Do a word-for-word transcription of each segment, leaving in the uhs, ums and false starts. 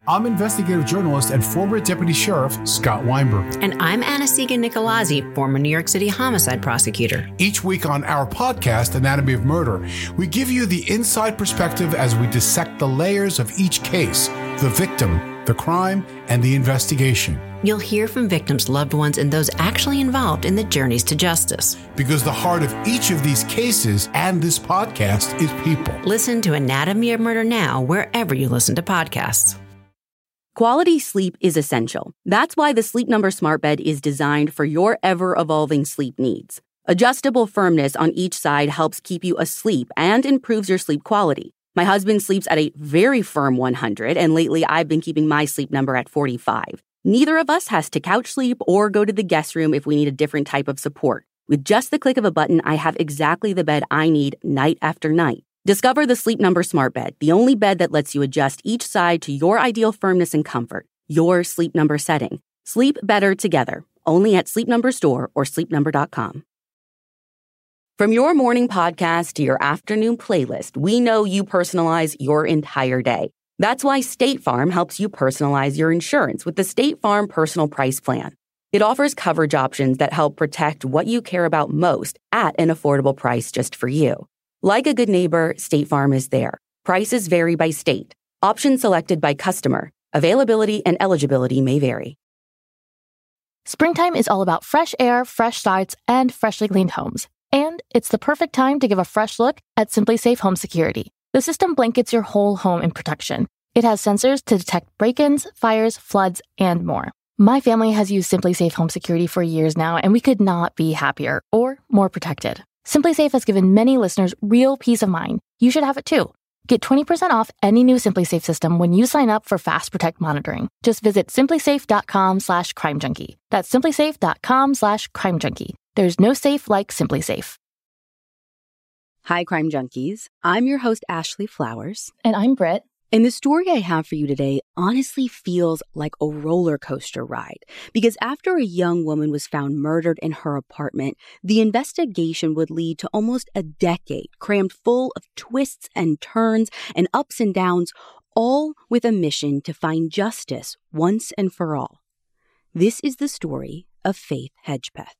I'm investigative journalist and former Deputy Sheriff Scott Weinberg. And I'm Anna-Sigga Nicolazzi, former New York City homicide prosecutor. Each week on our podcast, Anatomy of Murder, we give you the inside perspective as we dissect the layers of each case, the victim, the crime, and the investigation. You'll hear from victims' loved ones and those actually involved in the journeys to justice. Because the heart of each of these cases and this podcast is people. Listen to Anatomy of Murder now wherever you listen to podcasts. Quality sleep is essential. That's why the Sleep Number Smart Bed is designed for your ever-evolving sleep needs. Adjustable firmness on each side helps keep you asleep and improves your sleep quality. My husband sleeps at a very firm one hundred, and lately I've been keeping my sleep number at forty-five. Neither of us has to couch sleep or go to the guest room if we need a different type of support. With just the click of a button, I have exactly the bed I need night after night. Discover the Sleep Number Smart Bed, the only bed that lets you adjust each side to your ideal firmness and comfort, your Sleep Number setting. Sleep better together, only at Sleep Number Store or sleep number dot com. From your morning podcast to your afternoon playlist, we know you personalize your entire day. That's why State Farm helps you personalize your insurance with the State Farm Personal Price Plan. It offers coverage options that help protect what you care about most at an affordable price just for you. Like a good neighbor, State Farm is there. Prices vary by state. Options selected by customer. Availability and eligibility may vary. Springtime is all about fresh air, fresh starts, and freshly cleaned homes. And it's the perfect time to give a fresh look at Simply Safe Home Security. The system blankets your whole home in protection. It has sensors to detect break-ins, fires, floods, and more. My family has used Simply Safe Home Security for years now, and we could not be happier or more protected. Simply Safe has given many listeners real peace of mind. You should have it too. Get twenty percent off any new Simply Safe system when you sign up for Fast Protect monitoring. Just visit simplysafe.com slash crime junkie. That's simplysafe.com slash crime junkie. There's no safe like Simply Safe. Hi, Crime Junkies. I'm your host, Ashley Flowers. And I'm Britt. And the story I have for you today honestly feels like a roller coaster ride. Because after a young woman was found murdered in her apartment, the investigation would lead to almost a decade crammed full of twists and turns and ups and downs, all with a mission to find justice once and for all. This is the story of Faith Hedgepeth.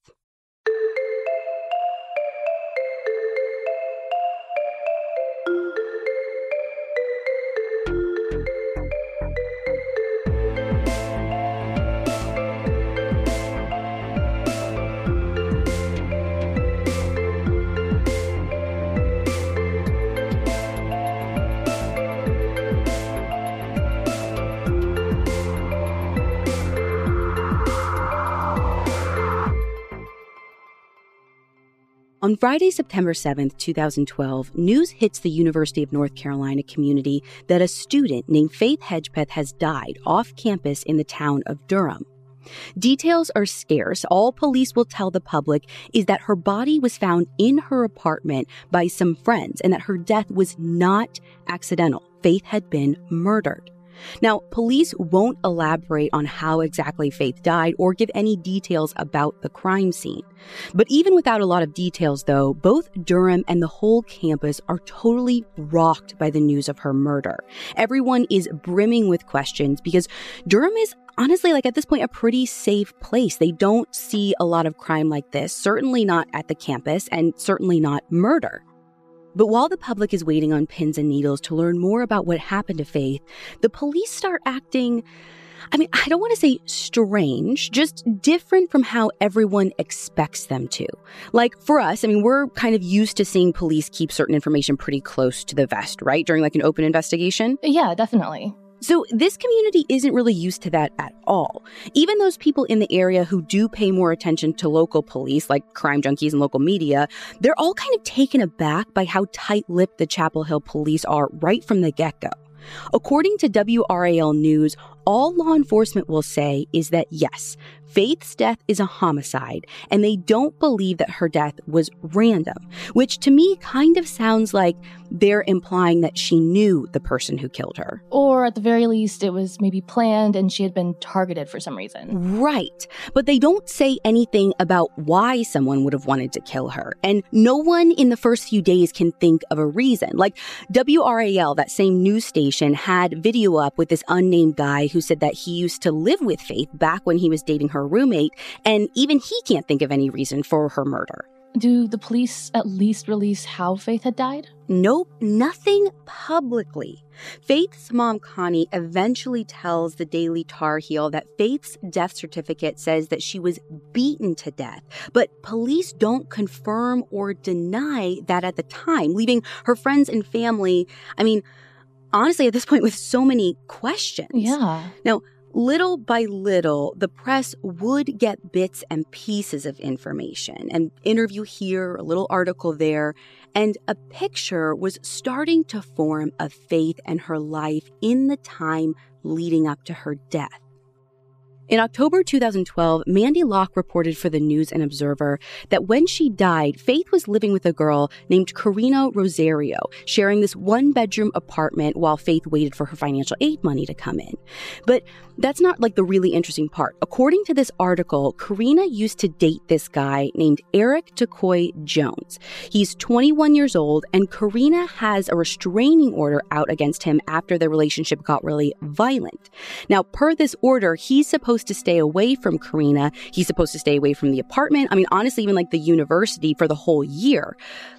On Friday, September seventh, twenty twelve, news hits the University of North Carolina community that a student named Faith Hedgepeth has died off campus in the town of Durham. Details are scarce. All police will tell the public is that her body was found in her apartment by some friends and that her death was not accidental. Faith had been murdered. Now, police won't elaborate on how exactly Faith died or give any details about the crime scene. But even without a lot of details, though, both Durham and the whole campus are totally rocked by the news of her murder. Everyone is brimming with questions because Durham is honestly, like at this point, a pretty safe place. They don't see a lot of crime like this, certainly not at the campus and certainly not murder. But while the public is waiting on pins and needles to learn more about what happened to Faith, the police start acting, I mean, I don't want to say strange, just different from how everyone expects them to. Like for us, I mean, we're kind of used to seeing police keep certain information pretty close to the vest, right? During like an open investigation. Yeah, definitely. So this community isn't really used to that at all. Even those people in the area who do pay more attention to local police, like Crime Junkies and local media, they're all kind of taken aback by how tight-lipped the Chapel Hill police are right from the get-go. According to W R A L News, all law enforcement will say is that, yes, Faith's death is a homicide, and they don't believe that her death was random, which to me kind of sounds like they're implying that she knew the person who killed her. Or at the very least, it was maybe planned and she had been targeted for some reason. Right. But they don't say anything about why someone would have wanted to kill her. And no one in the first few days can think of a reason. Like W R A L, that same news station, investigation had video up with this unnamed guy who said that he used to live with Faith back when he was dating her roommate, and even he can't think of any reason for her murder. Do the police at least release how Faith had died? Nope, nothing publicly. Faith's mom, Connie, eventually tells the Daily Tar Heel that Faith's death certificate says that she was beaten to death, but police don't confirm or deny that at the time, leaving her friends and family, I mean, honestly, at this point, with so many questions. Yeah. Now, little by little, the press would get bits and pieces of information, an interview here, a little article there, and a picture was starting to form of Faith and her life in the time leading up to her death. In October two thousand twelve, Mandy Locke reported for the News and Observer that when she died, Faith was living with a girl named Karina Rosario, sharing this one-bedroom apartment while Faith waited for her financial aid money to come in. But that's not like the really interesting part. According to this article, Karina used to date this guy named Eric Decoy Jones. He's twenty-one years old, and Karina has a restraining order out against him after their relationship got really violent. Now, per this order, he's supposed to stay away from Karina. He's supposed to stay away from the apartment. I mean, honestly, even like the university for the whole year.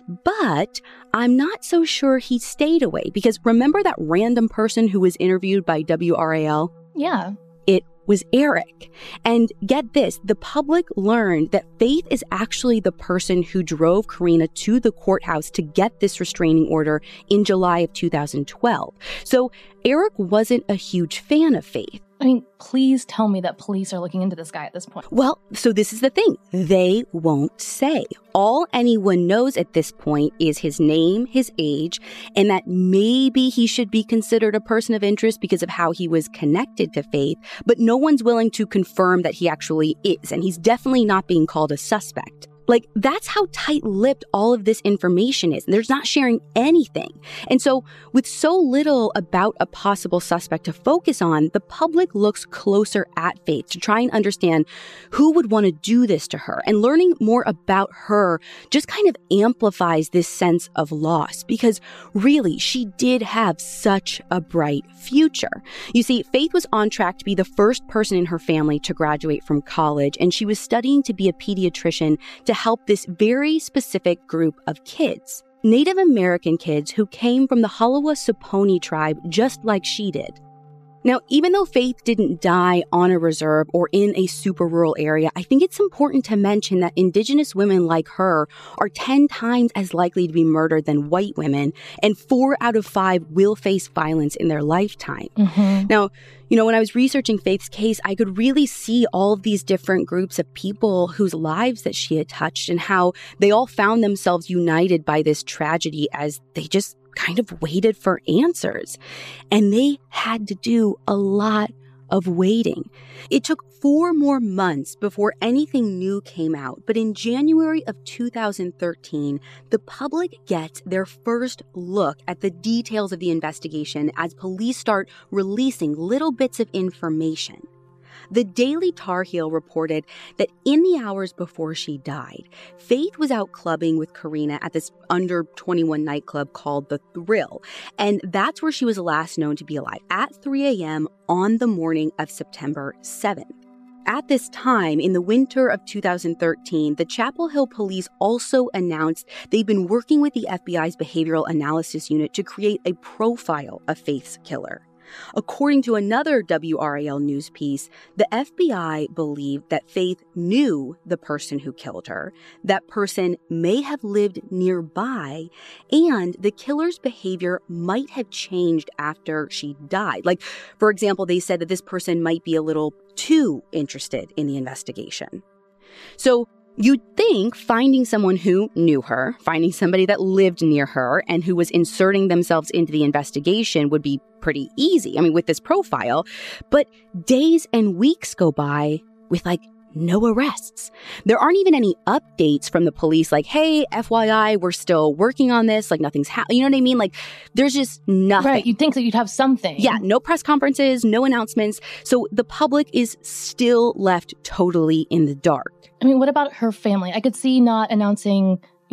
But I'm not so sure he stayed away, because remember that random person who was interviewed by W R A L? Yeah. It was Eric. And get this, the public learned that Faith is actually the person who drove Karina to the courthouse to get this restraining order in July of two thousand twelve. So Eric wasn't a huge fan of Faith. I mean, please tell me that police are looking into this guy at this point. Well, so this is the thing. They won't say. All anyone knows at this point is his name, his age, and that maybe he should be considered a person of interest because of how he was connected to Faith, but no one's willing to confirm that he actually is, and he's definitely not being called a suspect. Like, that's how tight-lipped all of this information is. There's not sharing anything. And so, with so little about a possible suspect to focus on, the public looks closer at Faith to try and understand who would want to do this to her. And learning more about her just kind of amplifies this sense of loss, because really, she did have such a bright future. You see, Faith was on track to be the first person in her family to graduate from college, and she was studying to be a pediatrician to help this very specific group of kids, Native American kids who came from the Halawa-Saponi tribe just like she did. Now, even though Faith didn't die on a reserve or in a super rural area, I think it's important to mention that Indigenous women like her are ten times as likely to be murdered than white women, and four out of five will face violence in their lifetime. Mm-hmm. Now, you know, when I was researching Faith's case, I could really see all of these different groups of people whose lives that she had touched and how they all found themselves united by this tragedy as they just kind of waited for answers. And they had to do a lot of waiting. It took four more months before anything new came out, but in January of two thousand thirteen, the public gets their first look at the details of the investigation as police start releasing little bits of information. The Daily Tar Heel reported that in the hours before she died, Faith was out clubbing with Karina at this under twenty-one nightclub called The Thrill, and that's where she was last known to be alive, at three a.m. on the morning of September seventh. At this time, in the winter of two thousand thirteen, the Chapel Hill police also announced they'd been working with the F B I's Behavioral Analysis Unit to create a profile of Faith's killer. According to another W R A L news piece, the F B I believed that Faith knew the person who killed her, that person may have lived nearby, and the killer's behavior might have changed after she died. Like, for example, they said that this person might be a little too interested in the investigation. So, you'd think finding someone who knew her, finding somebody that lived near her, and who was inserting themselves into the investigation would be pretty easy. I mean, with this profile. But days and weeks go by with, like, no arrests. There aren't even any updates from the police like, hey, F Y I, we're still working on this. Like, nothing's happening. You know what I mean? Like, there's just nothing. Right. You'd think that you'd have something. Yeah. No press conferences, no announcements. So the public is still left totally in the dark. I mean, what about her family? I could see not announcing,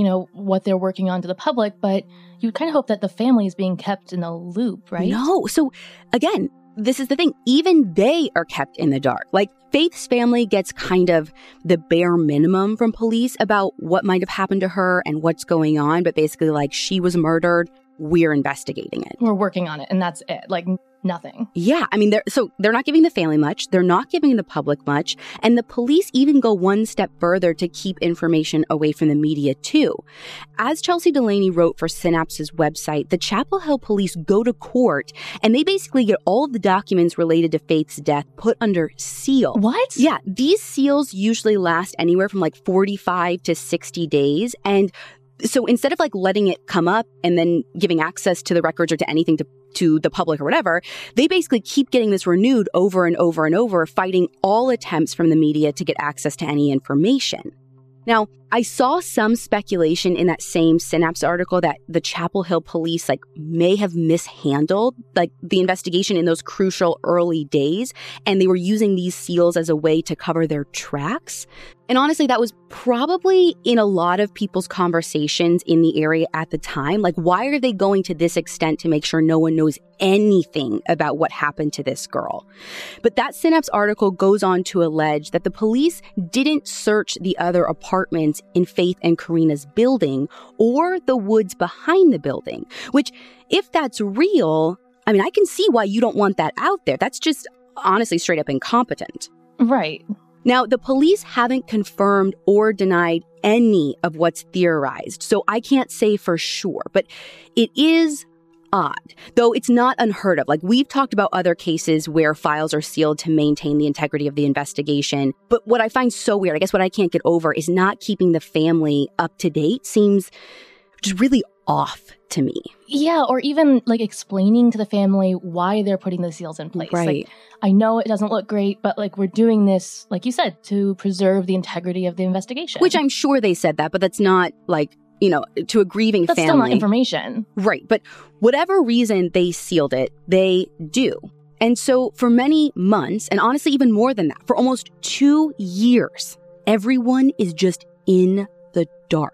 you know, what they're working on to the public, but you kind of hope that the family is being kept in the loop, right? No. So again, this is the thing. Even they are kept in the dark. Like, Faith's family gets kind of the bare minimum from police about what might have happened to her and what's going on. But basically, like, she was murdered. We're investigating it. We're working on it. And that's it. Like, nothing. Yeah. I mean, they're, so they're not giving the family much. They're not giving the public much. And the police even go one step further to keep information away from the media, too. As Chelsea Delaney wrote for Synapse's website, the Chapel Hill police go to court and they basically get all of the documents related to Faith's death put under seal. What? Yeah. These seals usually last anywhere from like forty-five to sixty days. And so instead of like letting it come up and then giving access to the records or to anything to, to the public or whatever, they basically keep getting this renewed over and over and over, fighting all attempts from the media to get access to any information. Now, I saw some speculation in that same Synapse article that the Chapel Hill police like may have mishandled like the investigation in those crucial early days, and they were using these seals as a way to cover their tracks. And honestly, that was probably in a lot of people's conversations in the area at the time. Like, why are they going to this extent to make sure no one knows anything about what happened to this girl? But that Synapse article goes on to allege that the police didn't search the other apartments in Faith and Karina's building or the woods behind the building, which, if that's real, I mean, I can see why you don't want that out there. That's just honestly straight up incompetent. Right. Now, the police haven't confirmed or denied any of what's theorized, so I can't say for sure, but it is odd, though it's not unheard of. Like, we've talked about other cases where files are sealed to maintain the integrity of the investigation. But what I find so weird, I guess what I can't get over, is not keeping the family up to date seems just really off to me. Yeah, or even like explaining to the family why they're putting the seals in place. Right. Like, I know it doesn't look great, but like we're doing this, like you said, to preserve the integrity of the investigation. Which I'm sure they said that, but that's not like, you know, to a grieving That's family. That's still not information. Right. But whatever reason they sealed it, they do. And so for many months, and honestly even more than that, for almost two years, everyone is just in the dark.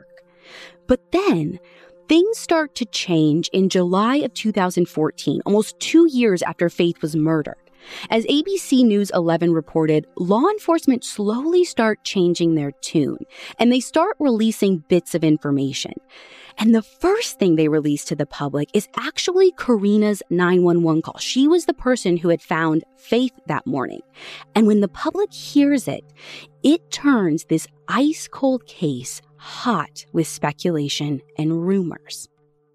But then things start to change in July of two thousand fourteen, almost two years after Faith was murdered. As A B C News eleven reported, law enforcement slowly start changing their tune, and they start releasing bits of information. And the first thing they release to the public is actually Karina's nine one one call. She was the person who had found Faith that morning. And when the public hears it, it turns this ice-cold case hot with speculation and rumors.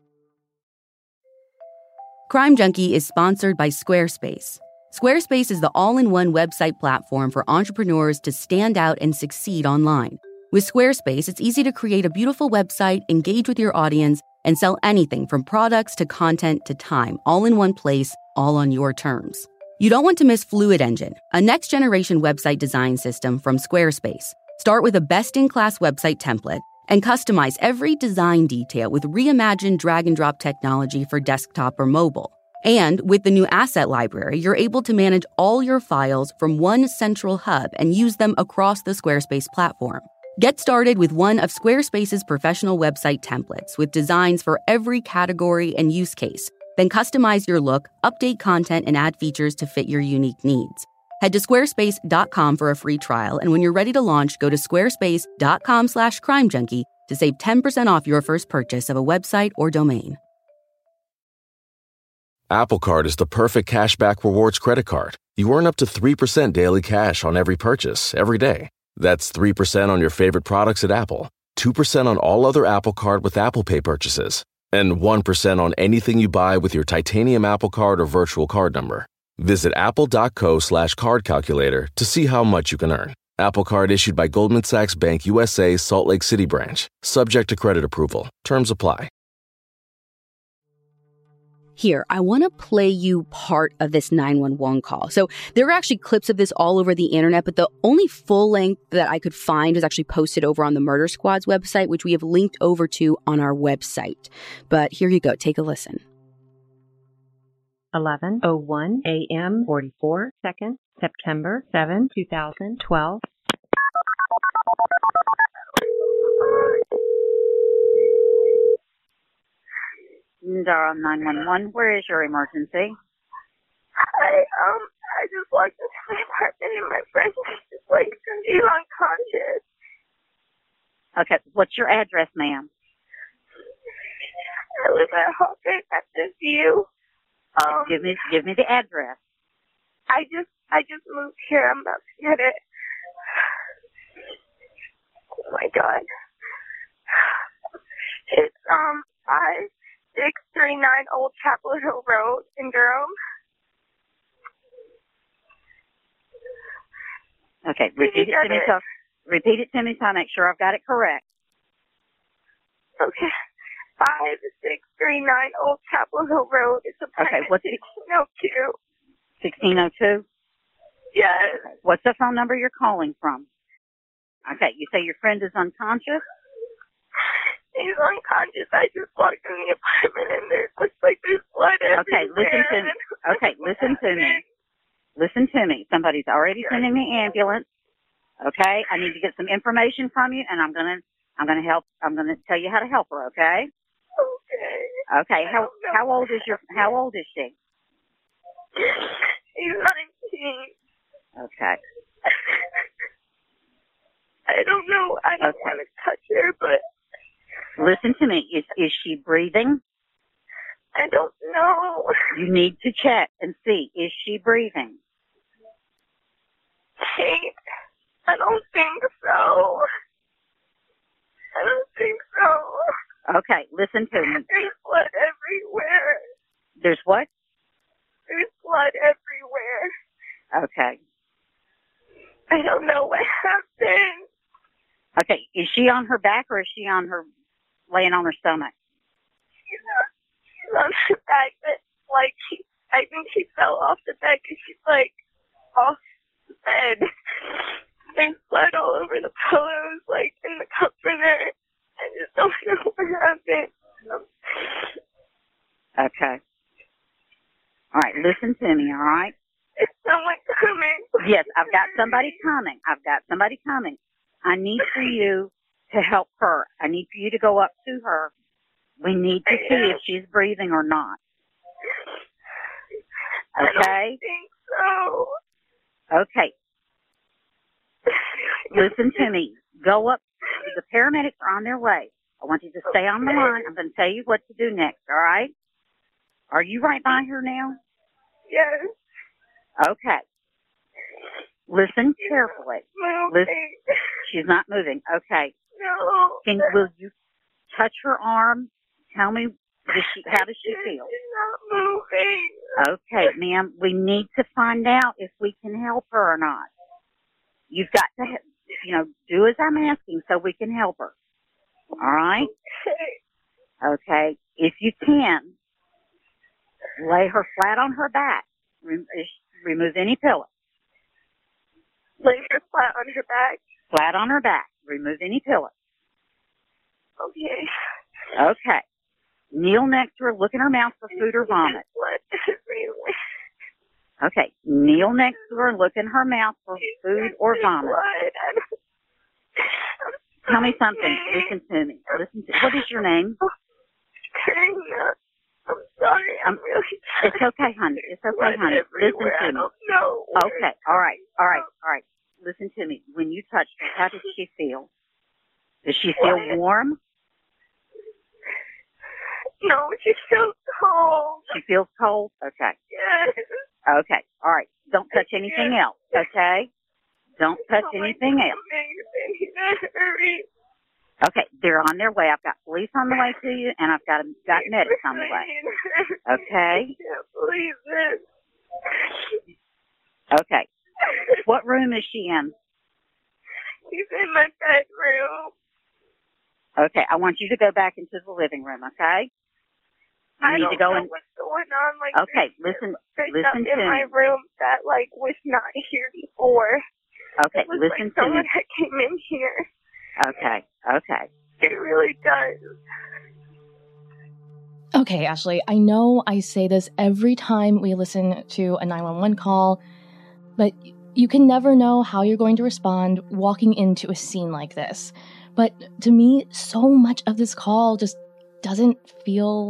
Crime Junkie is sponsored by Squarespace. Squarespace is the all-in-one website platform for entrepreneurs to stand out and succeed online. With Squarespace, it's easy to create a beautiful website, engage with your audience, and sell anything from products to content to time, all in one place, all on your terms. You don't want to miss Fluid Engine, a next-generation website design system from Squarespace. Start with a best-in-class website template and customize every design detail with reimagined drag-and-drop technology for desktop or mobile. And with the new Asset Library, you're able to manage all your files from one central hub and use them across the Squarespace platform. Get started with one of Squarespace's professional website templates with designs for every category and use case. Then customize your look, update content, and add features to fit your unique needs. Head to squarespace dot com for a free trial, and when you're ready to launch, go to squarespace dot com slash crime junkie to save ten percent off your first purchase of a website or domain. Apple Card is the perfect cashback rewards credit card. You earn up to three percent daily cash on every purchase, every day. That's three percent on your favorite products at Apple, two percent on all other Apple Card with Apple Pay purchases, and one percent on anything you buy with your titanium Apple Card or virtual card number. Visit apple.co slash card calculator to see how much you can earn. Apple Card issued by Goldman Sachs Bank U S A, Salt Lake City branch. Subject to credit approval. Terms apply. Here, I want to play you part of this nine one one call. So there are actually clips of this all over the internet, but the only full length that I could find was actually posted over on the Murder Squad's website, which we have linked over to on our website. But here you go. Take a listen. eleven oh one a.m. forty-four seconds, September seventh, twenty twelve. Durham nine one one, where is your emergency? I, um, I just walked into my apartment and my friend is like, she's unconscious. Okay, what's your address, ma'am? I live at Hawkins at the View. Um, give me, give me the address. I just, I just moved here. I'm about to get it. Oh my God. It's, um, five six three nine Old Chapel Hill Road in Durham. Okay, repeat it to me so, repeat it to me so I make sure I've got it correct. Okay. five six three nine Old Chapel Hill Road. It's apartment okay, what's it? sixteen oh two. sixteen oh two? Yes. Okay. What's the phone number you're calling from? Okay, you say your friend is unconscious? He's unconscious. I just walked in the apartment and there looks like there's blood everywhere. Okay, listen to me. Okay, listen to me. Listen to me. Somebody's already sending me ambulance. Okay, I need to get some information from you, and I'm gonna, I'm gonna help. I'm gonna tell you how to help her. Okay. Okay. Okay. How how old is your? How old is she? She's nineteen. Okay. I don't know. I don't okay. want to touch her, but listen to me. Is is she breathing? I don't know. You need to check and see. Is she breathing? She, I don't think so. I don't think so. Okay, listen to me. There's blood everywhere. There's what? There's blood everywhere. Okay. I don't know what happened. Okay, is she on her back or is she on her, laying on her stomach? She's on, she's on her back, but like she, I think she fell off the bed because she's like off the bed. There's blood all over the pillows, like in the comforter. I just don't know what happened. Okay. All right, listen to me, all right? Is someone coming? Yes, I've got somebody coming. I've got somebody coming. I need for you to help her. I need for you to go up to her. We need to see if she's breathing or not. Okay? I don't think so. Okay. Listen to me. Go up. The paramedics are on their way. I want you to stay on the line. I'm going to tell you what to do next, all right? Are you right by her now? Yes. Okay. Listen carefully. Listen. She's not moving. Okay. No. Can, will you touch her arm? Tell me, does she, how does she feel? She's not moving. Okay, ma'am, we need to find out if we can help her or not. You've got to, you know, do as I'm asking so we can help her. All right? Okay. Okay. If you can, lay her flat on her back. Rem- remove any pillow. Lay her flat on her back? Flat on her back. Remove any pillow. Okay. Okay. Kneel next to her. Look in her mouth for food or vomit. Okay. Kneel next to her and look in her mouth for food or vomit. Tell me something. Listen to me. Listen to What is your name? Karina. I'm sorry. I'm really sorry. It's okay, honey. It's okay, honey. Listen to me. No. Okay. All right. All right. All right. Listen to me. When you touched her, how did she feel? Does she feel What? warm? No, she feels cold. She feels cold? Okay. Yes. Okay. All right. Don't touch anything else. Okay? Don't touch Oh anything God, else. amazing. Hurry. Okay. They're on their way. I've got police on the way to you, and I've got got medics on the way. Okay? I can't believe this. Okay. What room is she in? She's in my bedroom. Okay. I want you to go back into the living room, okay? You I need don't to go know in. what's going on. Like, Okay, there's, listen, there's listen stuff in to my me. room that like was not here before. Okay, it looks listen like to someone me. that came in here. Okay, okay. It really does. Okay, Ashley, I know I say this every time we listen to a nine one one call, but you can never know how you're going to respond walking into a scene like this. But to me, so much of this call just doesn't feel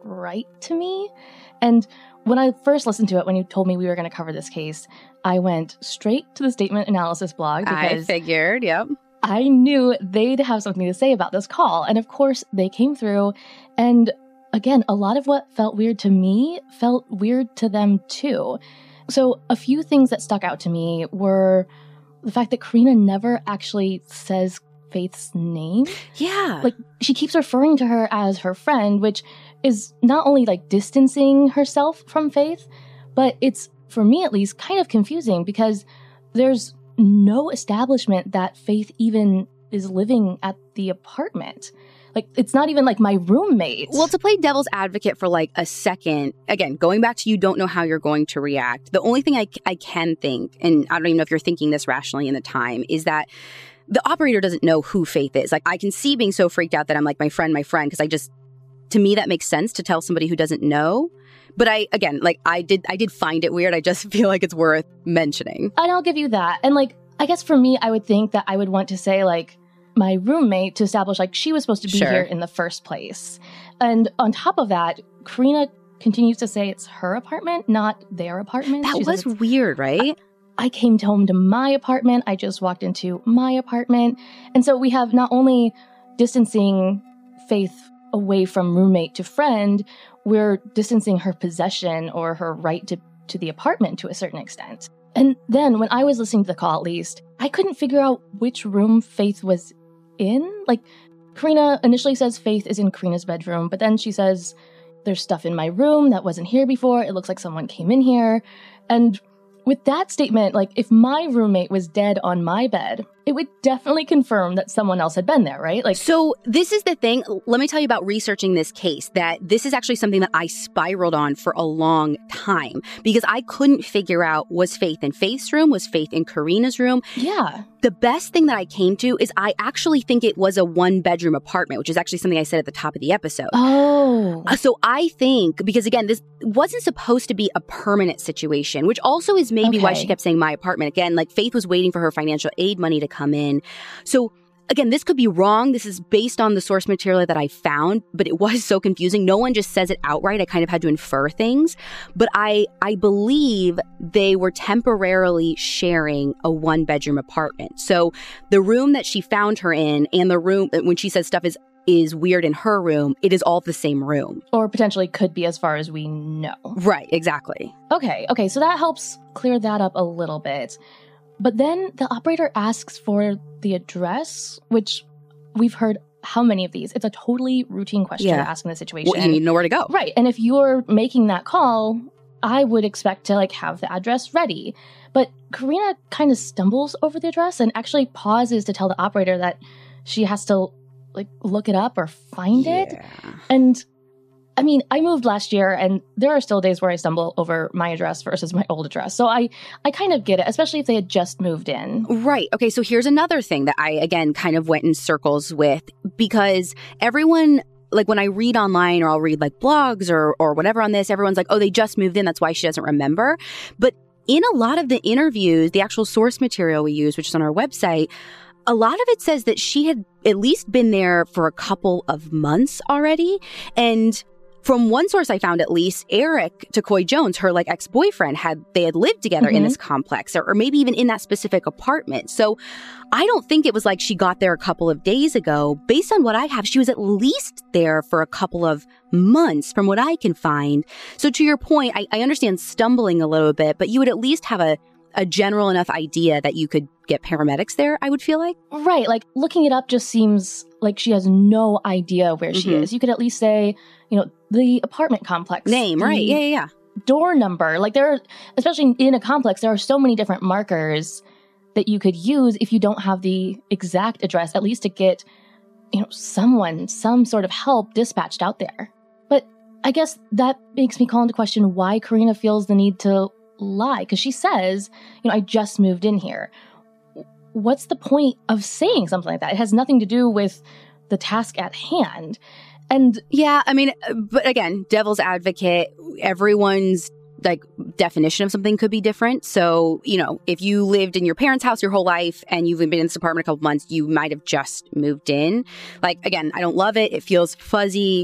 right to me. And when I first listened to it, when you told me we were going to cover this case, I went straight to the statement analysis blog because I figured, yep. I knew they'd have something to say about this call. And of course, they came through. And again, a lot of what felt weird to me felt weird to them too. So a few things that stuck out to me were the fact that Karina never actually says Faith's name. Yeah. Like, she keeps referring to her as her friend, which is not only like distancing herself from Faith, but it's, for me at least, kind of confusing because there's no establishment that Faith even is living at the apartment. Like, it's not even like my roommate. Well, to play devil's advocate for like a second, again, going back to you don't know how you're going to react. The only thing I, I can think, and I don't even know if you're thinking this rationally in the time, is that the operator doesn't know who Faith is. Like, I can see being so freaked out that I'm like, my friend, my friend, because I just, to me, that makes sense to tell somebody who doesn't know. But I, again, like, I did, I did find it weird. I just feel like it's worth mentioning. And I'll give you that. And like, I guess for me, I would think that I would want to say like, my roommate to establish like she was supposed to be Sure. here in the first place. And on top of that, Karina continues to say it's her apartment, not their apartment. That She says was it's- weird, right? I, I came home to my apartment. I just walked into my apartment. And so we have not only distancing Faith away from roommate to friend, we're distancing her possession or her right to, to the apartment to a certain extent. And then when I was listening to the call, at least, I couldn't figure out which room Faith was in. Like, Karina initially says Faith is in Karina's bedroom, but then she says, there's stuff in my room that wasn't here before. It looks like someone came in here. And with that statement, like, if my roommate was dead on my bed, it would definitely confirm that someone else had been there, right? Like, So this is the thing. Let me tell you about researching this case, that this is actually something that I spiraled on for a long time because I couldn't figure out, was Faith in Faith's room? Was Faith in Karina's room? yeah. The best thing that I came to is I actually think it was a one-bedroom apartment, which is actually something I said at the top of the episode. Oh. Uh, So I think, because again, this wasn't supposed to be a permanent situation, which also is maybe why Okay. she kept saying my apartment. Again, like Faith was waiting for her financial aid money to come in. So again, this could be wrong. This is based on the source material that I found, but it was so confusing. No one just says it outright. I kind of had to infer things. But I, I believe they were temporarily sharing a one-bedroom apartment. So the room that she found her in and the room, when she says stuff is is weird in her room, it is all the same room. Or potentially could be as far as we know. Right, exactly. Okay, okay, so that helps clear that up a little bit. But then the operator asks for the address, which we've heard how many of these? It's a totally routine question Yeah. to ask in this situation. Well, you need to know where to go. Right, and if you're making that call, I would expect to like have the address ready. But Karina kind of stumbles over the address and actually pauses to tell the operator that she has to like look it up or find it. And I mean, I moved last year and there are still days where I stumble over my address versus my old address. So I, I kind of get it, especially if they had just moved in. Right. Okay, so here's another thing that I, again, kind of went in circles with, because everyone, like when I read online or I'll read like blogs or or whatever on this, everyone's like, oh, they just moved in. That's why she doesn't remember. But in a lot of the interviews, the actual source material we use, which is on our website, a lot of it says that she had at least been there for a couple of months already. And from one source I found, at least, Eric Takoy Jones, her like ex-boyfriend, had they had lived together Mm-hmm. in this complex, or, or maybe even in that specific apartment. So I don't think it was like she got there a couple of days ago. Based on what I have, she was at least there for a couple of months from what I can find. So to your point, I, I understand stumbling a little bit, but you would at least have a, a general enough idea that you could get paramedics there, I would feel like. Right. Like looking it up just seems like she has no idea where she Mhm. is. You could at least say, you know, the apartment complex. Name, right. the Yeah, yeah, yeah. Door number. Like there are, especially in a complex, there are so many different markers that you could use if you don't have the exact address, at least to get, you know, someone, some sort of help dispatched out there. But I guess that makes me call into question why Karina feels the need to lie. Because she says, you know, I just moved in here. What's the point of saying something like that? It has nothing to do with the task at hand. And Yeah, I mean, uh, but again, devil's advocate, everyone's like definition of something could be different. So, you know, if you lived in your parents' house your whole life and you've been in this apartment a couple months, you might have just moved in. Like, again, I don't love it. It feels fuzzy.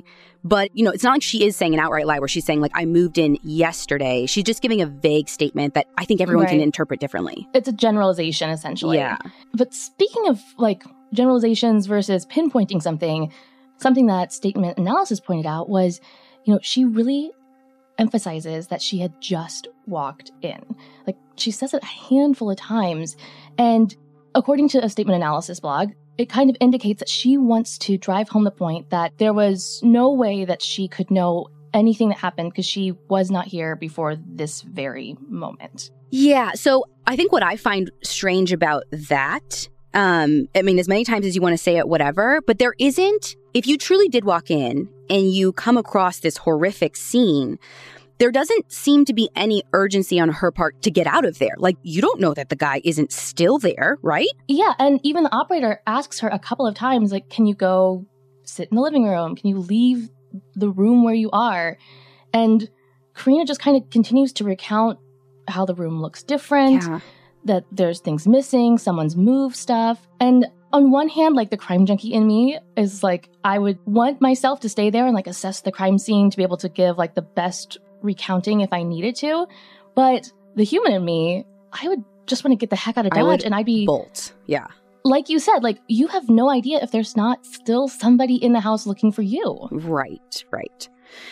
But, you know, it's not like she is saying an outright lie where she's saying, like, I moved in yesterday. She's just giving a vague statement that I think everyone right. can interpret differently. It's a generalization, essentially. Yeah. But speaking of, like, generalizations versus pinpointing something, something that statement analysis pointed out was, you know, she really emphasizes that she had just walked in. Like, she says it a handful of times. And according to a statement analysis blog, it kind of indicates that she wants to drive home the point that there was no way that she could know anything that happened because she was not here before this very moment. Yeah, so I think what I find strange about that, um, I mean, as many times as you want to say it, whatever, but there isn't, if you truly did walk in and you come across this horrific scene, there doesn't seem to be any urgency on her part to get out of there. Like, you don't know that the guy isn't still there, right? Yeah, and even the operator asks her a couple of times, like, can you go sit in the living room? Can you leave the room where you are? And Karina just kind of continues to recount how the room looks different, yeah. that there's things missing, someone's moved stuff. And on one hand, like, the crime junkie in me is like, I would want myself to stay there and, like, assess the crime scene to be able to give, like, the best recounting if I needed to. But the human in me, I would just want to get the heck out of Dodge, and I'd be bolt. Yeah. Like you said, like, you have no idea if there's not still somebody in the house looking for you. Right, right.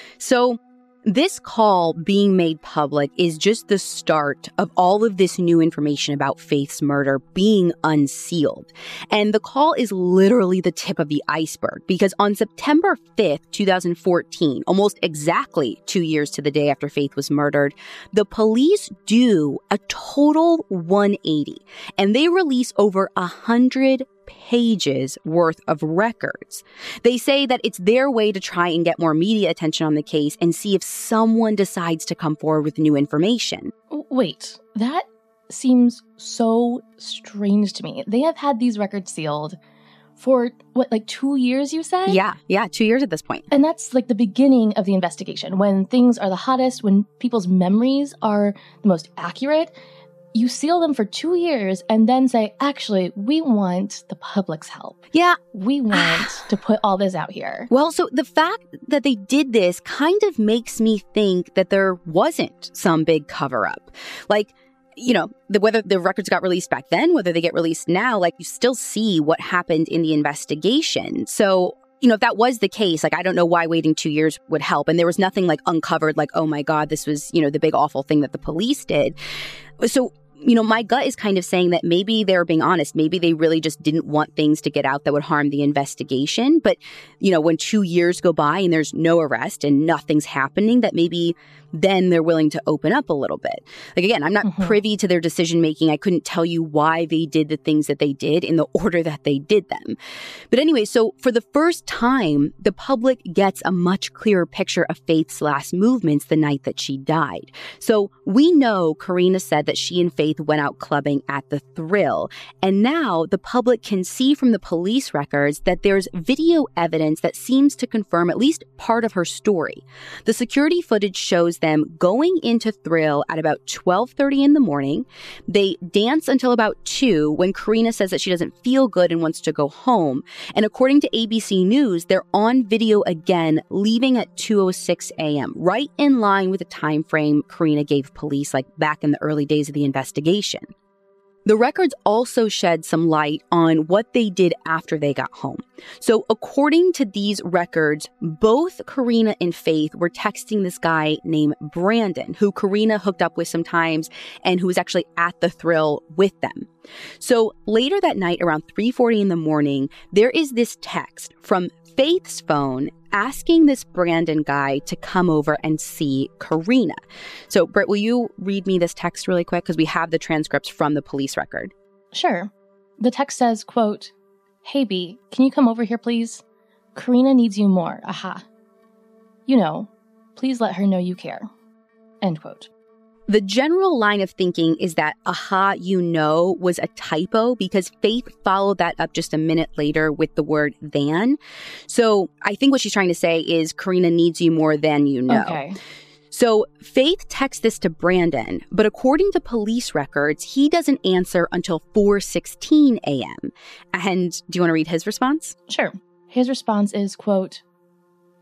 So this call being made public is just the start of all of this new information about Faith's murder being unsealed. And the call is literally the tip of the iceberg, because on September fifth, twenty fourteen, almost exactly two years to the day after Faith was murdered, the police do a total one eighty, and they release over a hundred pages worth of records. They say that it's their way to try and get more media attention on the case and see if someone decides to come forward with new information. Wait, that seems so strange to me. They have had these records sealed for, what, like two years, you said? Yeah, yeah, two years at this point. And that's like the beginning of the investigation, when things are the hottest, when people's memories are the most accurate. You seal them for two years and then say, actually, we want the public's help. Yeah. We want to put all this out here. Well, so the fact that they did this kind of makes me think that there wasn't some big cover-up. Like, you know, the, whether the records got released back then, whether they get released now, like, you still see what happened in the investigation. So, you know, if that was the case, like, I don't know why waiting two years would help. And there was nothing, like, uncovered, like, oh my God, this was, you know, the big awful thing that the police did. So, you know, my gut is kind of saying that maybe they're being honest. Maybe they really just didn't want things to get out that would harm the investigation. But, you know, when two years go by and there's no arrest and nothing's happening, that maybe then they're willing to open up a little bit. Like, again, I'm not mm-hmm. privy to their decision making. I couldn't tell you why they did the things that they did in the order that they did them. But anyway, so for the first time, the public gets a much clearer picture of Faith's last movements the night that she died. So we know Karina said that she and Faith went out clubbing at the Thrill. And now the public can see from the police records that there's video evidence that seems to confirm at least part of her story. The security footage shows them going into Thrill at about twelve thirty in the morning. They dance until about two when Karina says that she doesn't feel good and wants to go home. And according to A B C News, they're on video again, leaving at two oh six a.m., right in line with the time frame Karina gave police, like back in the early days of the investigation. The records also shed some light on what they did after they got home. So according to these records, both Karina and Faith were texting this guy named Brandon, who Karina hooked up with sometimes and who was actually at the Thrill with them. So later that night, around three forty in the morning, there is this text from Faith's phone asking this Brandon guy to come over and see Karina. So, Britt, will you read me this text really quick? Because we have the transcripts from the police record. Sure. The text says, quote, "Hey, B, can you come over here, please? Karina needs you more. Aha. You know, please let her know you care." End quote. The general line of thinking is that aha, you know, was a typo because Faith followed that up just a minute later with the word than. So I think what she's trying to say is Karina needs you more than you know. Okay. So Faith texts this to Brandon, but according to police records, he doesn't answer until four sixteen a.m. And do you want to read his response? Sure. His response is, quote,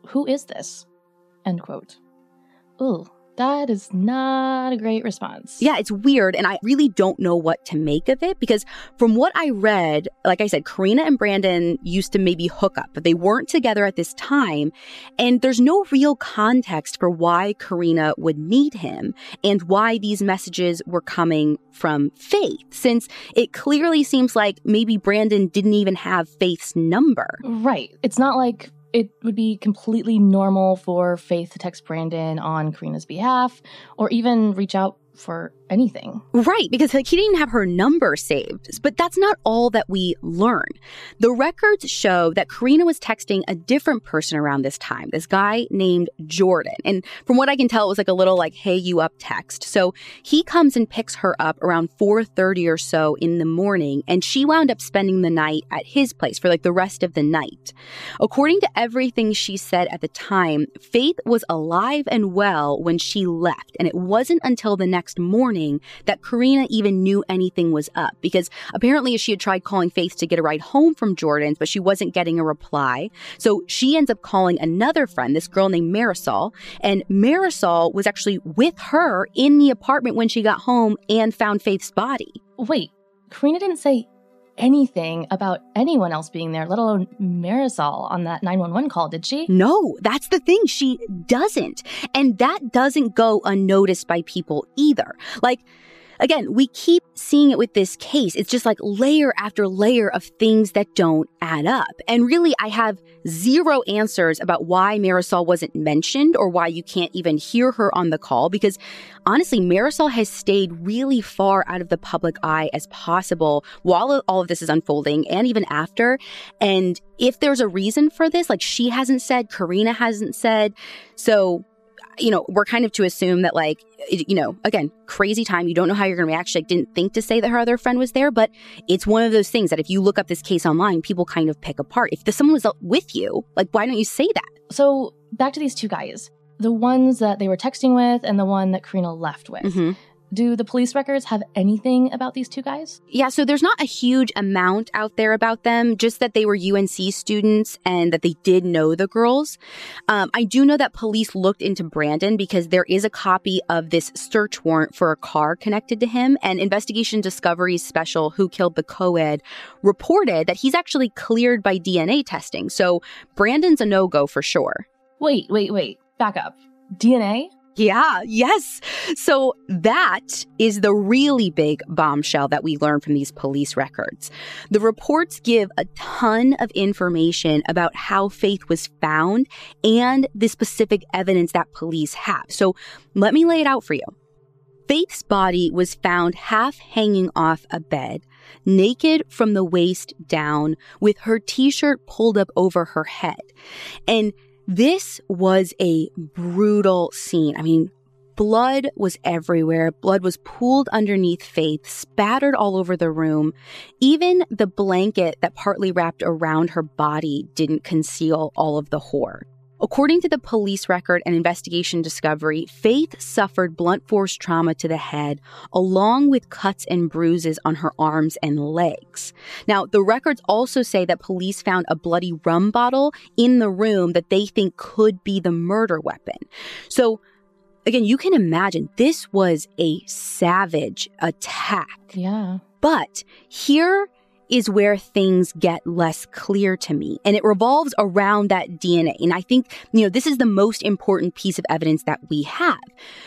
who is this? End quote. Ooh, that is not a great response. Yeah, it's weird, and I really don't know what to make of it, because from what I read, like I said, Karina and Brandon used to maybe hook up, but they weren't together at this time, and there's no real context for why Karina would need him and why these messages were coming from Faith, since it clearly seems like maybe Brandon didn't even have Faith's number. Right. It's not like it would be completely normal for Faith to text Brandon on Karina's behalf or even reach out for anything. Right, because like he didn't even have her number saved. But that's not all that we learn. The records show that Karina was texting a different person around this time, this guy named Jordan. And from what I can tell, it was like a little like, hey, you up text. So he comes and picks her up around four thirty or so in the morning, and she wound up spending the night at his place for like the rest of the night. According to everything she said at the time, Faith was alive and well when she left, and it wasn't until the next morning that Karina even knew anything was up, because apparently she had tried calling Faith to get a ride home from Jordan's, but she wasn't getting a reply. So she ends up calling another friend, this girl named Marisol, and Marisol was actually with her in the apartment when she got home and found Faith's body. Wait, Karina didn't say anything about anyone else being there, let alone Marisol on that nine one one call, did she? No, that's the thing. She doesn't. And that doesn't go unnoticed by people either. Like, again, we keep seeing it with this case. It's just like layer after layer of things that don't add up. And really, I have zero answers about why Marisol wasn't mentioned or why you can't even hear her on the call, because honestly, Marisol has stayed really far out of the public eye as possible while all of this is unfolding and even after. And if there's a reason for this, like she hasn't said, Karina hasn't said. So, you know, we're kind of to assume that, like, you know, again, crazy time. You don't know how you're going to react. She like, didn't think to say that her other friend was there. But it's one of those things that if you look up this case online, people kind of pick apart. If the, someone was with you, like, why don't you say that? So back to these two guys, the ones that they were texting with and the one that Karina left with. Mm-hmm. Do the police records have anything about these two guys? Yeah, so there's not a huge amount out there about them, just that they were U N C students and that they did know the girls. Um, I do know that police looked into Brandon because there is a copy of this search warrant for a car connected to him, and Investigation Discovery's special Who Killed the Co-ed reported that he's actually cleared by D N A testing. So Brandon's a no-go for sure. Wait, wait, wait. Back up. D N A? Yeah, yes. So that is the really big bombshell that we learned from these police records. The reports give a ton of information about how Faith was found and the specific evidence that police have. So let me lay it out for you. Faith's body was found half hanging off a bed, naked from the waist down, with her t-shirt pulled up over her head. And this was a brutal scene. I mean, blood was everywhere. Blood was pooled underneath Faith, spattered all over the room. Even the blanket that partly wrapped around her body didn't conceal all of the horror. According to the police record and Investigation Discovery, Faith suffered blunt force trauma to the head, along with cuts and bruises on her arms and legs. Now, the records also say that police found a bloody rum bottle in the room that they think could be the murder weapon. So, again, you can imagine this was a savage attack. Yeah. But here is where things get less clear to me. And it revolves around that D N A. And I think, you know, this is the most important piece of evidence that we have.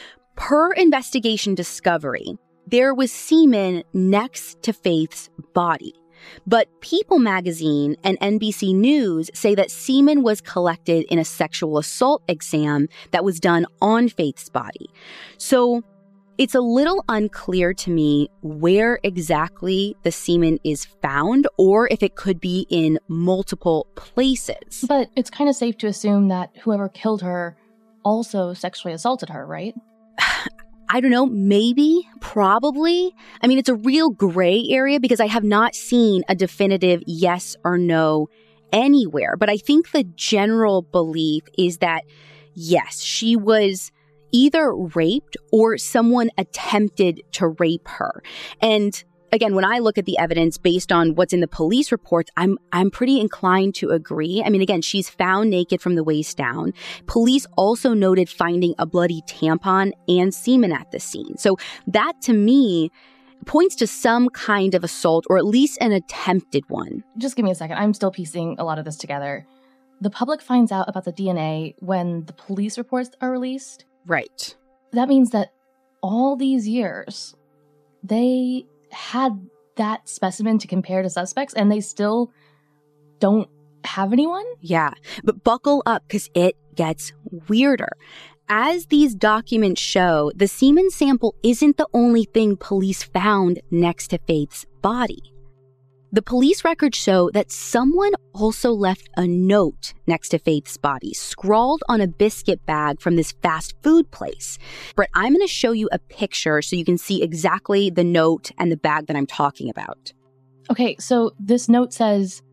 Per Investigation Discovery, there was semen next to Faith's body. But People magazine and N B C News say that semen was collected in a sexual assault exam that was done on Faith's body. So it's a little unclear to me where exactly the semen is found, or if it could be in multiple places. But it's kind of safe to assume that whoever killed her also sexually assaulted her, right? I don't know, maybe, probably. I mean, it's a real gray area because I have not seen a definitive yes or no anywhere. But I think the general belief is that, yes, she was either raped or someone attempted to rape her. And again, when I look at the evidence based on what's in the police reports, I'm I'm pretty inclined to agree. I mean, again, she's found naked from the waist down. Police also noted finding a bloody tampon and semen at the scene. So that, to me, points to some kind of assault, or at least an attempted one. Just give me a second. I'm still piecing a lot of this together. The public finds out about the D N A when the police reports are released. Right. That means that all these years, they had that specimen to compare to suspects, and they still don't have anyone? Yeah, but buckle up, because it gets weirder. As these documents show, the semen sample isn't the only thing police found next to Faith's body. The police records show that someone also left a note next to Faith's body, scrawled on a biscuit bag from this fast food place. Brett, I'm going to show you a picture so you can see exactly the note and the bag that I'm talking about. Okay, so this note says,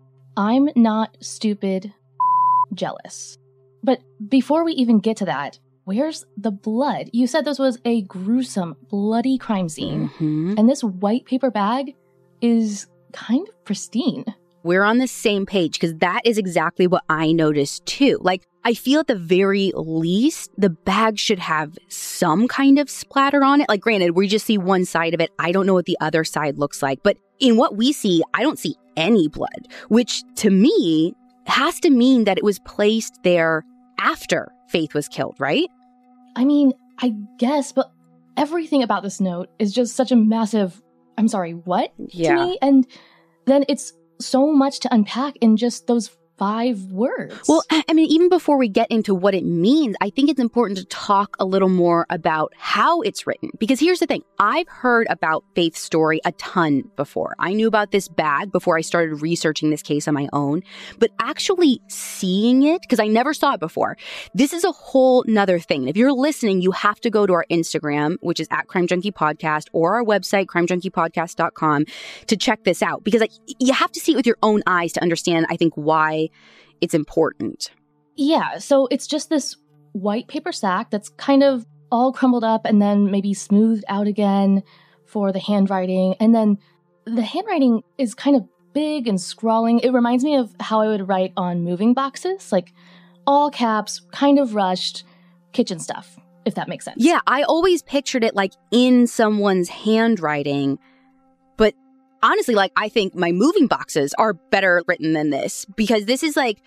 "I'm not stupid, jealous." But before we even get to that, where's the blood? You said this was a gruesome, bloody crime scene. Mm-hmm. And this white paper bag is kind of pristine. We're on the same page, because that is exactly what I noticed too. Like, I feel at the very least, the bag should have some kind of splatter on it. Like, granted, we just see one side of it. I don't know what the other side looks like. But in what we see, I don't see any blood, which to me has to mean that it was placed there after Faith was killed, right? I mean, I guess, but everything about this note is just such a massive, I'm sorry, what? Yeah. To me. And then it's so much to unpack in just those five words. Well, I mean, even before we get into what it means, I think it's important to talk a little more about how it's written. Because here's the thing. I've heard about Faith's story a ton before. I knew about this bag before I started researching this case on my own. But actually seeing it, because I never saw it before, this is a whole nother thing. If you're listening, you have to go to our Instagram, which is at Crime Junkie Podcast, or our website, crime junkie podcast dot com, to check this out. Because like, you have to see it with your own eyes to understand, I think, why it's important. Yeah, so it's just this white paper sack that's kind of all crumbled up and then maybe smoothed out again for the handwriting. And then the handwriting is kind of big and scrawling. It reminds me of how I would write on moving boxes, like all caps, kind of rushed, kitchen stuff, if that makes sense. Yeah, I always pictured it like in someone's handwriting, but honestly, like, I think my moving boxes are better written than this, because this is like,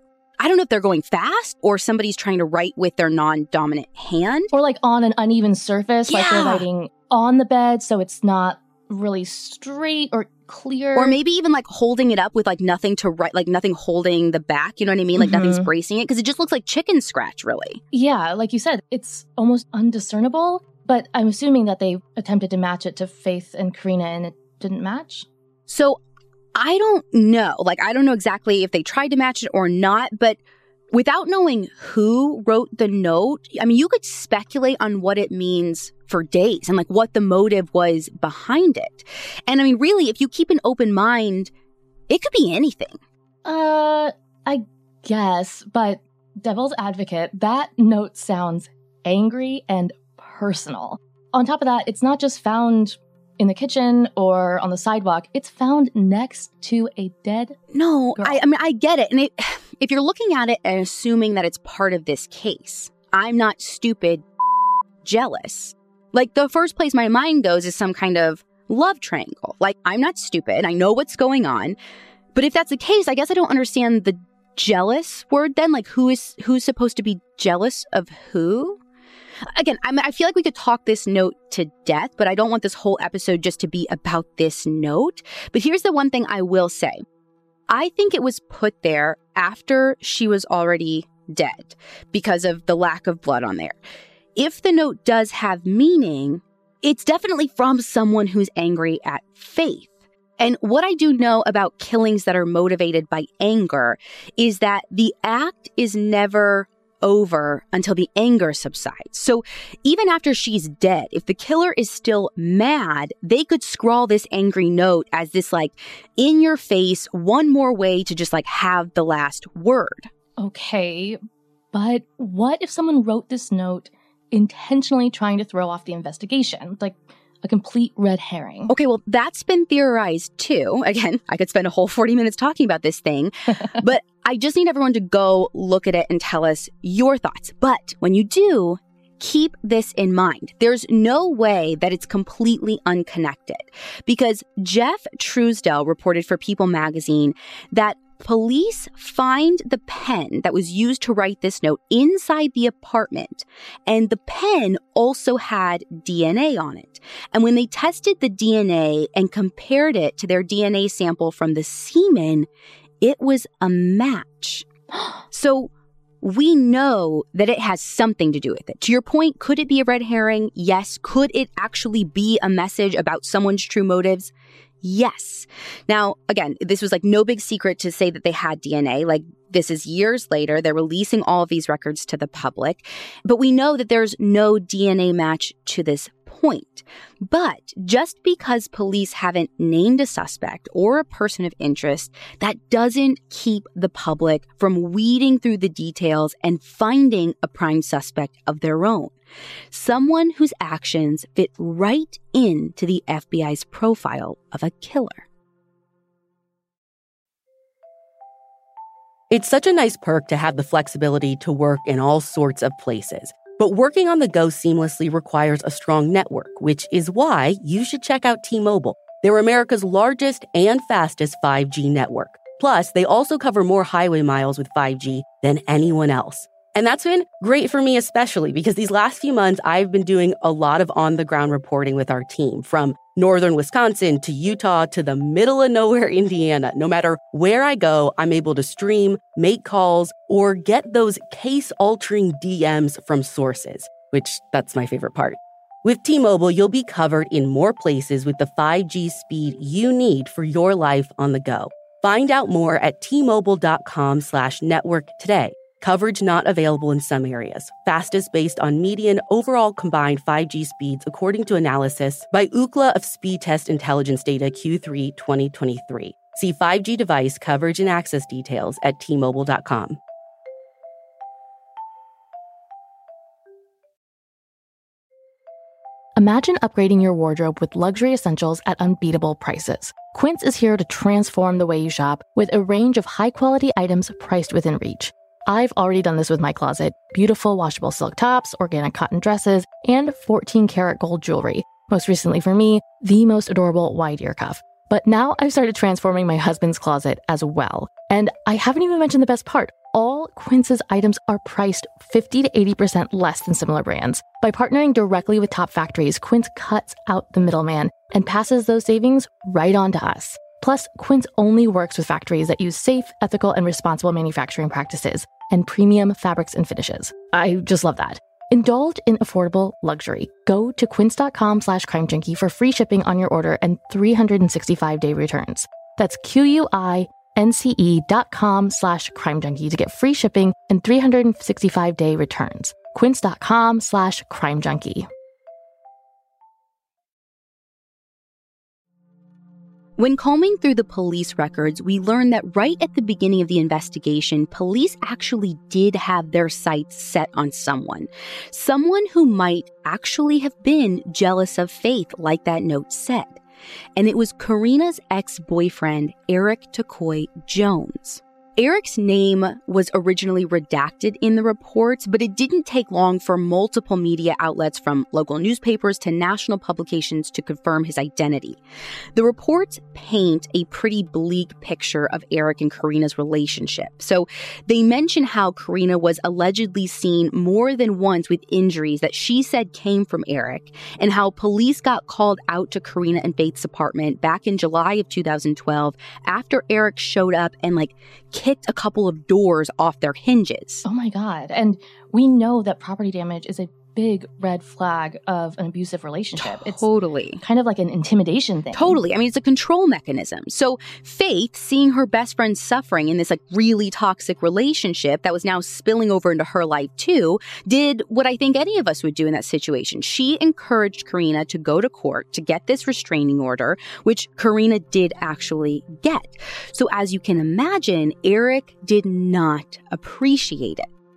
I don't know if they're going fast or somebody's trying to write with their non-dominant hand. Or like on an uneven surface, Yeah. like they're writing on the bed, so it's not really straight or clear. Or maybe even like holding it up with like nothing to write, like nothing holding the back, you know what I mean? Like Mhm. nothing's bracing it, because it just looks like chicken scratch, really. Yeah, like you said, it's almost undiscernible, but I'm assuming that they attempted to match it to Faith and Karina and it didn't match? So I don't know. Like, I don't know exactly if they tried to match it or not, but without knowing who wrote the note, I mean, you could speculate on what it means for days and like what the motive was behind it. And I mean, really, if you keep an open mind, it could be anything. Uh, I guess, but devil's advocate, that note sounds angry and personal. On top of that, it's not just found in the kitchen or on the sidewalk, it's found next to a dead No, girl. I, I mean, I get it. And it, if you're looking at it and assuming that it's part of this case, I'm not stupid, jealous. Like, the first place my mind goes is some kind of love triangle. Like, I'm not stupid. I know what's going on. But if that's the case, I guess I don't understand the jealous word then. Like, who is who's supposed to be jealous of who? Again, I mean, I feel like we could talk this note to death, but I don't want this whole episode just to be about this note. But here's the one thing I will say. I think it was put there after she was already dead because of the lack of blood on there. If the note does have meaning, it's definitely from someone who's angry at Faith. And what I do know about killings that are motivated by anger is that the act is never over until the anger subsides. So even after she's dead, if the killer is still mad, they could scrawl this angry note as this like in your face, one more way to just like have the last word. Okay, but what if someone wrote this note intentionally trying to throw off the investigation? Like, a complete red herring? Okay, well, that's been theorized too. Again, I could spend a whole forty minutes talking about this thing, but I just need everyone to go look at it and tell us your thoughts. But when you do, keep this in mind. There's no way that it's completely unconnected, because Jeff Truesdell reported for People magazine that police find the pen that was used to write this note inside the apartment, and the pen also had D N A on it. And when they tested the D N A and compared it to their D N A sample from the semen, it was a match. So we know that it has something to do with it. To your point, could it be a red herring? Yes. Could it actually be a message about someone's true motives? Yes. Now, again, this was like no big secret to say that they had D N A. Like, this is years later. They're releasing all of these records to the public. But we know that there's no D N A match to this point. But just because police haven't named a suspect or a person of interest, that doesn't keep the public from weeding through the details and finding a prime suspect of their own. Someone whose actions fit right into the F B I's profile of a killer. It's such a nice perk to have the flexibility to work in all sorts of places. But working on the go seamlessly requires a strong network, which is why you should check out T-Mobile. They're America's largest and fastest five G network. Plus, they also cover more highway miles with five G than anyone else. And that's been great for me especially because these last few months, I've been doing a lot of on-the-ground reporting with our team, from northern Wisconsin to Utah to the middle of nowhere, Indiana. No matter where I go, I'm able to stream, make calls, or get those case-altering D Ms from sources, which that's my favorite part. With T-Mobile, you'll be covered in more places with the five G speed you need for your life on the go. Find out more at T-Mobile.com slash network today. Coverage not available in some areas. Fastest based on median overall combined five G speeds according to analysis by Ookla of Speed Test Intelligence Data Q three twenty twenty-three. See five G device coverage and access details at T Mobile dot com. Imagine upgrading your wardrobe with luxury essentials at unbeatable prices. Quince is here to transform the way you shop with a range of high-quality items priced within reach. I've already done this with my closet. Beautiful washable silk tops, organic cotton dresses, and fourteen karat gold jewelry. Most recently for me, the most adorable wide ear cuff. But now I've started transforming my husband's closet as well. And I haven't even mentioned the best part. All Quince's items are priced fifty to eighty percent less than similar brands. By partnering directly with top factories, Quince cuts out the middleman and passes those savings right on to us. Plus, Quince only works with factories that use safe, ethical, and responsible manufacturing practices and premium fabrics and finishes. I just love that. Indulge in affordable luxury. Go to quince.com slash crime junkie for free shipping on your order and three sixty-five day returns. That's Q-U-I-N-C-E dot com slash crime junkie to get free shipping and three sixty-five day returns. Quince.com slash crime junkie. When combing through the police records, we learned that right at the beginning of the investigation, police actually did have their sights set on someone. Someone who might actually have been jealous of Faith, like that note said. And it was Karina's ex-boyfriend, Eric Takoy Jones. Eric's name was originally redacted in the reports, but it didn't take long for multiple media outlets from local newspapers to national publications to confirm his identity. The reports paint a pretty bleak picture of Eric and Karina's relationship. So they mention how Karina was allegedly seen more than once with injuries that she said came from Eric, and how police got called out to Karina and Faith's apartment back in July of two thousand twelve after Eric showed up and like kicked a couple of doors off their hinges. Oh my God. And we know that property damage is a big red flag of an abusive relationship. Totally. It's kind of like an intimidation thing. Totally. I mean, it's a control mechanism. So Faith, seeing her best friend suffering in this like really toxic relationship that was now spilling over into her life too, did what I think any of us would do in that situation. She encouraged Karina to go to court to get this restraining order, which Karina did actually get. So as you can imagine, Eric did not appreciate it.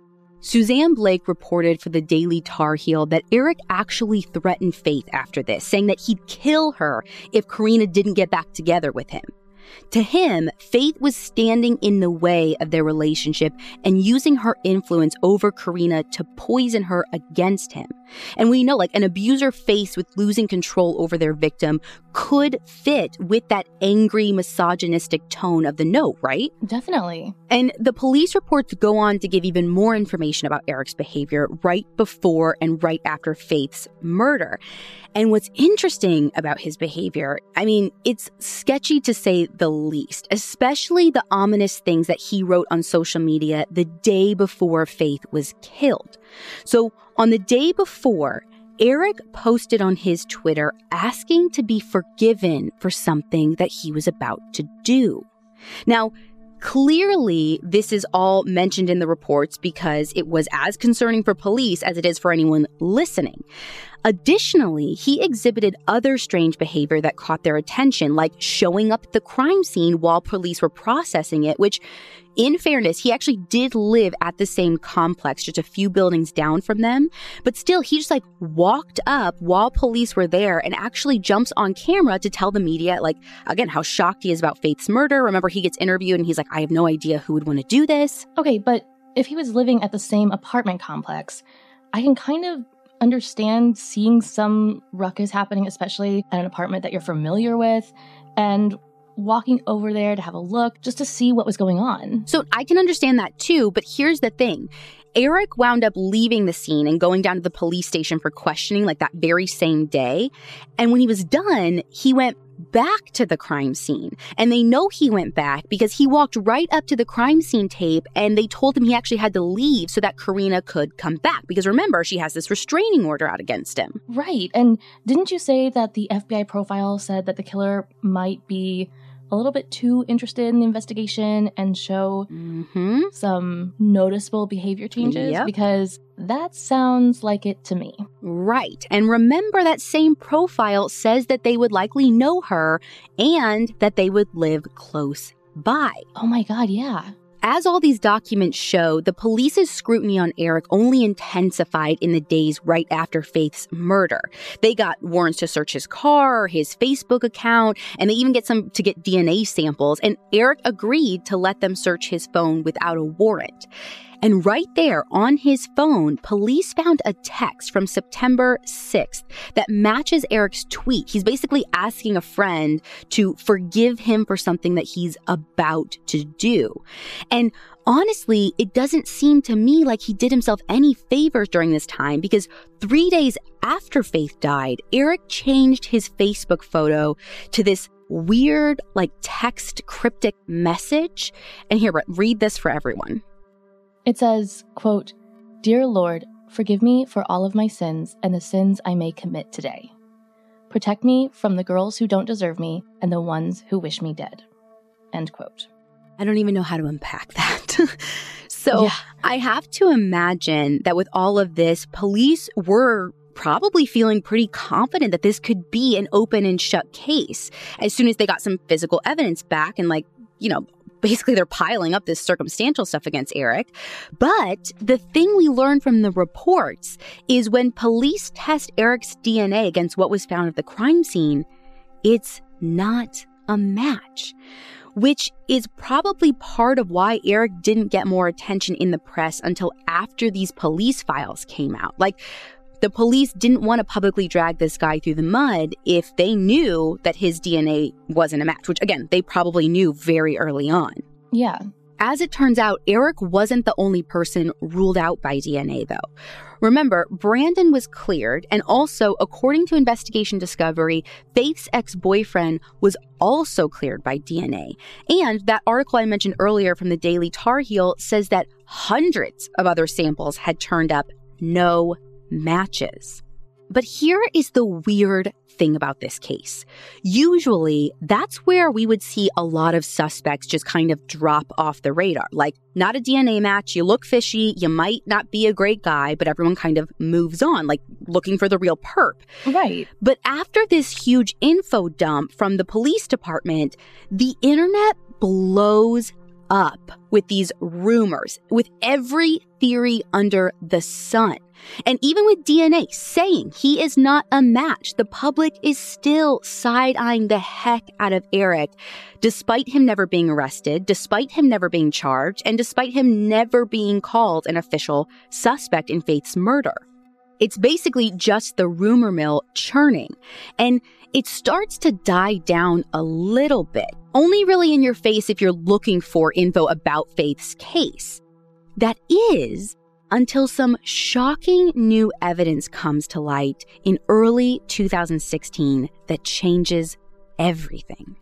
Suzanne Blake reported for the Daily Tar Heel that Eric actually threatened Faith after this, saying that he'd kill her if Karina didn't get back together with him. To him, Faith was standing in the way of their relationship and using her influence over Karina to poison her against him. And we know, like, an abuser faced with losing control over their victim could fit with that angry, misogynistic tone of the note, right? Definitely. And the police reports go on to give even more information about Eric's behavior right before and right after Faith's murder. And what's interesting about his behavior, I mean, it's sketchy to say the least, especially the ominous things that he wrote on social media the day before Faith was killed. So on the day before, Eric posted on his Twitter asking to be forgiven for something that he was about to do. Now, clearly, this is all mentioned in the reports because it was as concerning for police as it is for anyone listening. Additionally, he exhibited other strange behavior that caught their attention, like showing up at the crime scene while police were processing it, which, in fairness, he actually did live at the same complex, just a few buildings down from them. But still, he just like walked up while police were there and actually jumps on camera to tell the media, like, again, how shocked he is about Faith's murder. Remember, he gets interviewed and he's like, I have no idea who would want to do this. Okay, but if he was living at the same apartment complex, I can kind of understand seeing some ruckus happening, especially at an apartment that you're familiar with, and walking over there to have a look just to see what was going on. So I can understand that too, but here's the thing. Eric wound up leaving the scene and going down to the police station for questioning like that very same day. And when he was done, he went back to the crime scene. And they know he went back because he walked right up to the crime scene tape and they told him he actually had to leave so that Karina could come back. Because remember, she has this restraining order out against him. Right. And didn't you say that the F B I profile said that the killer might be a little bit too interested in the investigation and show mm-hmm. some noticeable behavior changes? Yep. Because that sounds like it to me. Right. And remember, that same profile says that they would likely know her and that they would live close by. Oh my God, yeah. As all these documents show, the police's scrutiny on Eric only intensified in the days right after Faith's murder. They got warrants to search his car, his Facebook account, and they even get some to get D N A samples. And Eric agreed to let them search his phone without a warrant. And right there on his phone, police found a text from September sixth that matches Eric's tweet. He's basically asking a friend to forgive him for something that he's about to do. And honestly, it doesn't seem to me like he did himself any favors during this time, because three days after Faith died, Eric changed his Facebook photo to this weird, like, text cryptic message. And here, read this for everyone. It says, quote, "Dear Lord, forgive me for all of my sins and the sins I may commit today. Protect me from the girls who don't deserve me and the ones who wish me dead." End quote. I don't even know how to unpack that. So yeah. I have to imagine that with all of this, police were probably feeling pretty confident that this could be an open and shut case as soon as they got some physical evidence back and, like, you know, basically they're piling up this circumstantial stuff against Eric. But the thing we learned from the reports is when police test Eric's D N A against what was found at the crime scene, it's not a match, which is probably part of why Eric didn't get more attention in the press until after these police files came out. Like, the police didn't want to publicly drag this guy through the mud if they knew that his D N A wasn't a match, which, again, they probably knew very early on. Yeah. As it turns out, Eric wasn't the only person ruled out by D N A, though. Remember, Brandon was cleared, and also, according to Investigation Discovery, Faith's ex-boyfriend was also cleared by D N A. And that article I mentioned earlier from the Daily Tar Heel says that hundreds of other samples had turned up no matches. But here is the weird thing about this case. Usually, that's where we would see a lot of suspects just kind of drop off the radar. Like, not a D N A match, you look fishy, you might not be a great guy, but everyone kind of moves on, like looking for the real perp. Right. But after this huge info dump from the police department, the internet blows up with these rumors, with every theory under the sun. And even with D N A saying he is not a match, the public is still side-eyeing the heck out of Eric, despite him never being arrested, despite him never being charged, and despite him never being called an official suspect in Faith's murder. It's basically just the rumor mill churning, and it starts to die down a little bit, only really in your face if you're looking for info about Faith's case. That is, until some shocking new evidence comes to light in early two thousand sixteen that changes everything.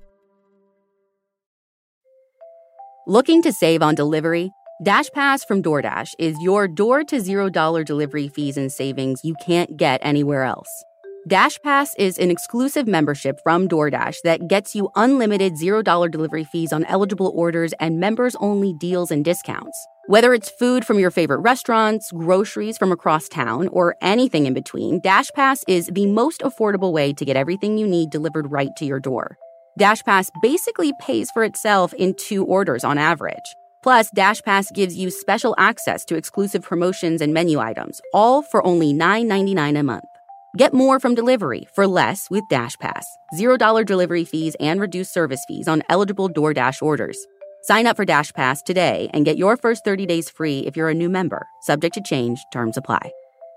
Looking to save on delivery? DashPass from DoorDash is your door to zero dollar delivery fees and savings you can't get anywhere else. DashPass is an exclusive membership from DoorDash that gets you unlimited zero dollar delivery fees on eligible orders and members-only deals and discounts. Whether it's food from your favorite restaurants, groceries from across town, or anything in between, DashPass is the most affordable way to get everything you need delivered right to your door. DashPass basically pays for itself in two orders on average. Plus, DashPass gives you special access to exclusive promotions and menu items, all for only nine ninety-nine a month. Get more from delivery for less with DashPass. zero dollar delivery fees and reduced service fees on eligible DoorDash orders. Sign up for DashPass today and get your first thirty days free if you're a new member. Subject to change. Terms apply.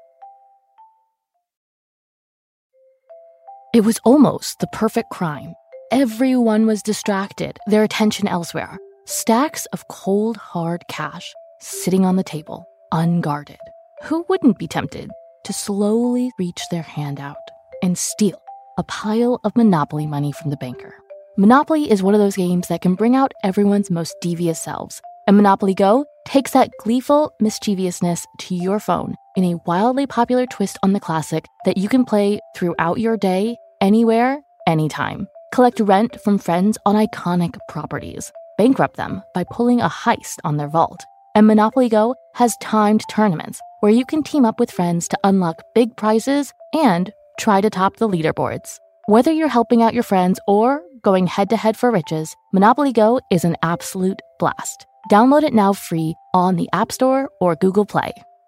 It was almost the perfect crime. Everyone was distracted, their attention elsewhere. Stacks of cold, hard cash sitting on the table, unguarded. Who wouldn't be tempted to slowly reach their hand out and steal a pile of Monopoly money from the banker? Monopoly is one of those games that can bring out everyone's most devious selves. And Monopoly Go takes that gleeful mischievousness to your phone in a wildly popular twist on the classic that you can play throughout your day, anywhere, anytime. Collect rent from friends on iconic properties. Bankrupt them by pulling a heist on their vault. And Monopoly Go has timed tournaments where you can team up with friends to unlock big prizes and try to top the leaderboards. Whether you're helping out your friends or going head-to-head for riches, Monopoly Go is an absolute blast. Download it now free on the App Store or Google Play.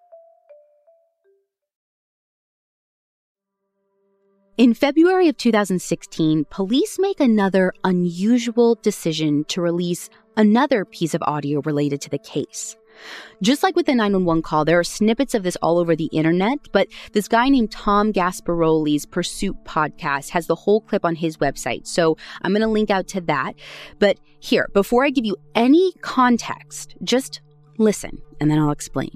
In February of two thousand sixteen, police make another unusual decision to release another piece of audio related to the case. Just like with the nine one one call, there are snippets of this all over the internet, but this guy named Tom Gasparoli's Pursuit podcast has the whole clip on his website, so I'm going to link out to that. But here, before I give you any context, just listen, and then I'll explain.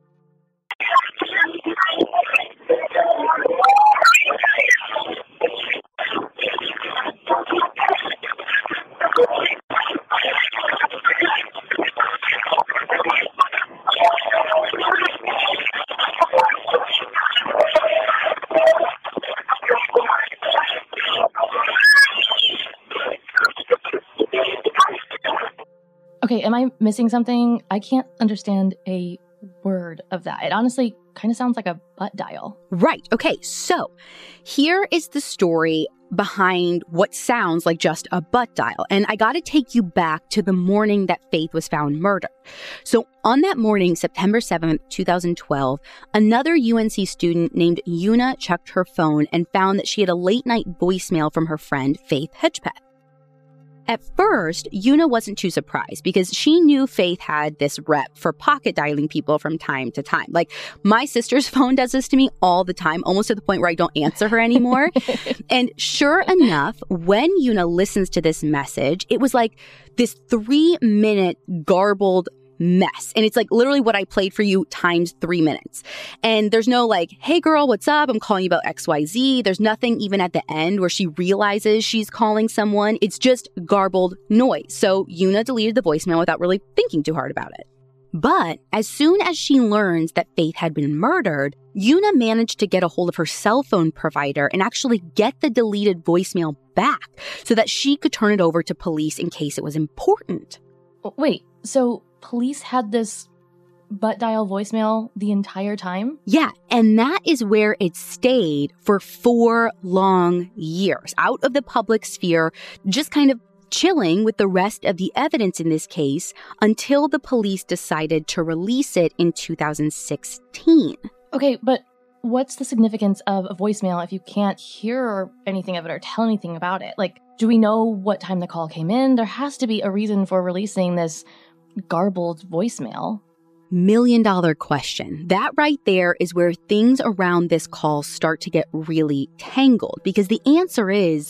Okay, am I missing something? I can't understand a word of that. It honestly kind of sounds like a butt dial. Right. Okay, so here is the story behind what sounds like just a butt dial. And I got to take you back to the morning that Faith was found murdered. So on that morning, September seventh, twenty twelve, another U N C student named Yuna checked her phone and found that she had a late night voicemail from her friend, Faith Hedgepeth. At first, Yuna wasn't too surprised because she knew Faith had this rep for pocket dialing people from time to time. Like, my sister's phone does this to me all the time, almost to the point where I don't answer her anymore. And sure enough, when Yuna listens to this message, it was like this three-minute garbled mess. And it's like literally what I played for you times three minutes. And there's no like, hey girl, what's up? I'm calling you about X Y Z. There's nothing even at the end where she realizes she's calling someone. It's just garbled noise. So Yuna deleted the voicemail without really thinking too hard about it. But as soon as she learns that Faith had been murdered, Yuna managed to get a hold of her cell phone provider and actually get the deleted voicemail back so that she could turn it over to police in case it was important. Wait, so police had this butt dial voicemail the entire time? Yeah, and that is where it stayed for four long years, out of the public sphere, just kind of chilling with the rest of the evidence in this case until the police decided to release it in two thousand sixteen. Okay, but what's the significance of a voicemail if you can't hear anything of it or tell anything about it? Like, do we know what time the call came in? There has to be a reason for releasing this garbled voicemail. Million dollar question. That right there is where things around this call start to get really tangled, because the answer is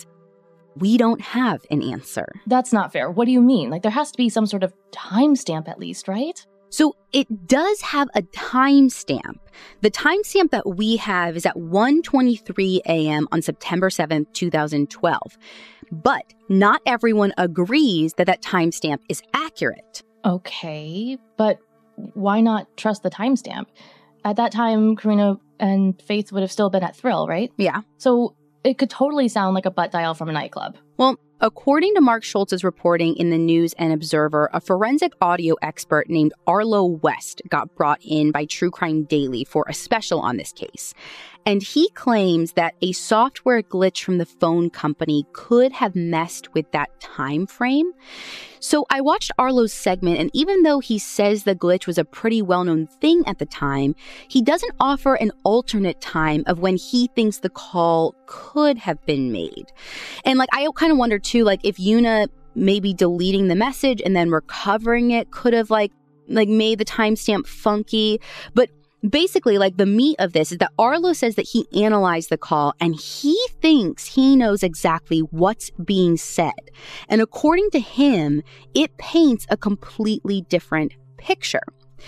we don't have an answer. That's not fair. What do you mean? Like, there has to be some sort of timestamp at least, right? So it does have a timestamp. The timestamp that we have is at one twenty-three a.m. on September seventh, two thousand twelve. But not everyone agrees that that timestamp is accurate. Okay, but why not trust the timestamp? At that time, Karina and Faith would have still been at Thrill, right? Yeah. So it could totally sound like a butt dial from a nightclub. Well, according to Mark Schultz's reporting in the News and Observer, a forensic audio expert named Arlo West got brought in by True Crime Daily for a special on this case. And he claims that a software glitch from the phone company could have messed with that time frame. So I watched Arlo's segment, and even though he says the glitch was a pretty well-known thing at the time, he doesn't offer an alternate time of when he thinks the call could have been made. And like, I kind of wonder too, like if Una maybe deleting the message and then recovering it could have like, like made the timestamp funky. But basically, like the meat of this is that Arlo says that he analyzed the call and he thinks he knows exactly what's being said. And according to him, it paints a completely different picture.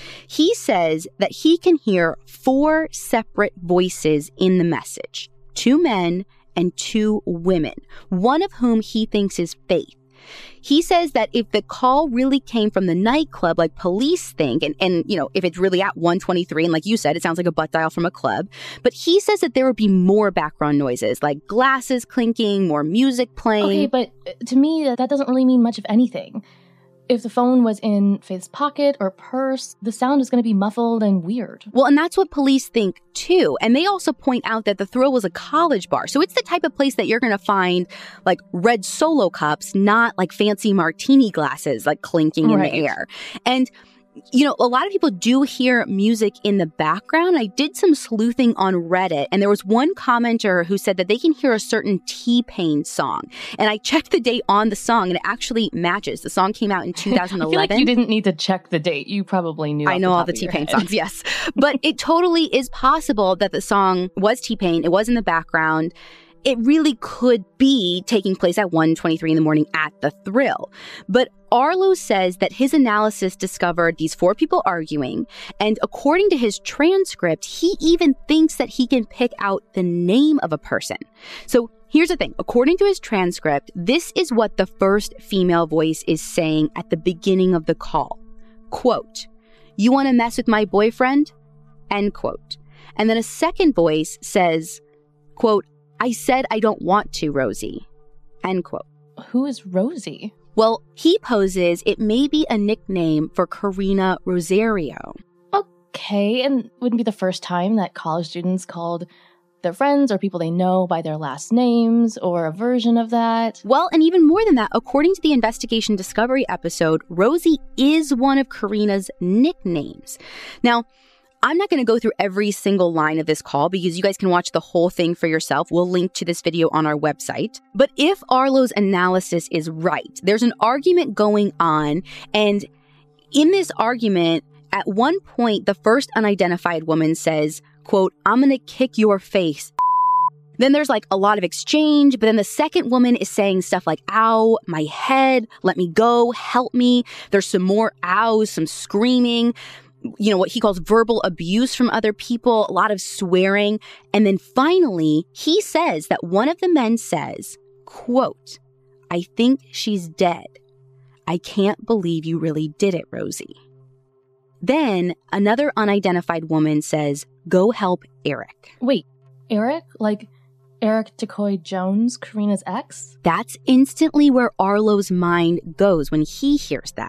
He says that he can hear four separate voices in the message, two men and two women, one of whom he thinks is Faith. He says that if the call really came from the nightclub, like police think, and, and you know, if it's really at one twenty-three, and like you said, it sounds like a butt dial from a club, but he says that there would be more background noises, like glasses clinking, more music playing. Okay, but to me, that doesn't really mean much of anything. If the phone was in Faith's pocket or purse, the sound is going to be muffled and weird. Well, and that's what police think too. And they also point out that the Thrill was a college bar. So it's the type of place that you're going to find like red Solo cups, not like fancy martini glasses, like clinking in Right. the air. And you know, a lot of people do hear music in the background. I did some sleuthing on Reddit, and there was one commenter who said that they can hear a certain T-Pain song. And I checked the date on the song, and it actually matches. The song came out in two thousand eleven. I feel like you didn't need to check the date. You probably knew. I know the all the T-Pain songs, yes. But it totally is possible that the song was T-Pain. It was in the background. It really could be taking place at one twenty-three in the morning at the Thrill. But Arlo says that his analysis discovered these four people arguing, and according to his transcript, he even thinks that he can pick out the name of a person. So here's the thing. According to his transcript, this is what the first female voice is saying at the beginning of the call. Quote, "You want to mess with my boyfriend?" End quote. And then a second voice says, quote, "I said I don't want to, Rosie." End quote. Who is Rosie? Well, he poses it may be a nickname for Karina Rosario. Okay, and wouldn't be the first time that college students called their friends or people they know by their last names or a version of that. Well, and even more than that, according to the Investigation Discovery episode, Rosie is one of Karina's nicknames. Now, I'm not going to go through every single line of this call because you guys can watch the whole thing for yourself. We'll link to this video on our website. But if Arlo's analysis is right, there's an argument going on. And in this argument, at one point, the first unidentified woman says, quote, "I'm going to kick your face." Then there's like a lot of exchange, but then the second woman is saying stuff like, "Ow, my head, let me go, help me." There's some more ows, some screaming. You know, what he calls verbal abuse from other people, a lot of swearing. And then finally, he says that one of the men says, quote, "I think she's dead. I can't believe you really did it, Rosie." Then another unidentified woman says, "Go help Eric." Wait, Eric? Like Eric Decoy Jones, Karina's ex? That's instantly where Arlo's mind goes when he hears that.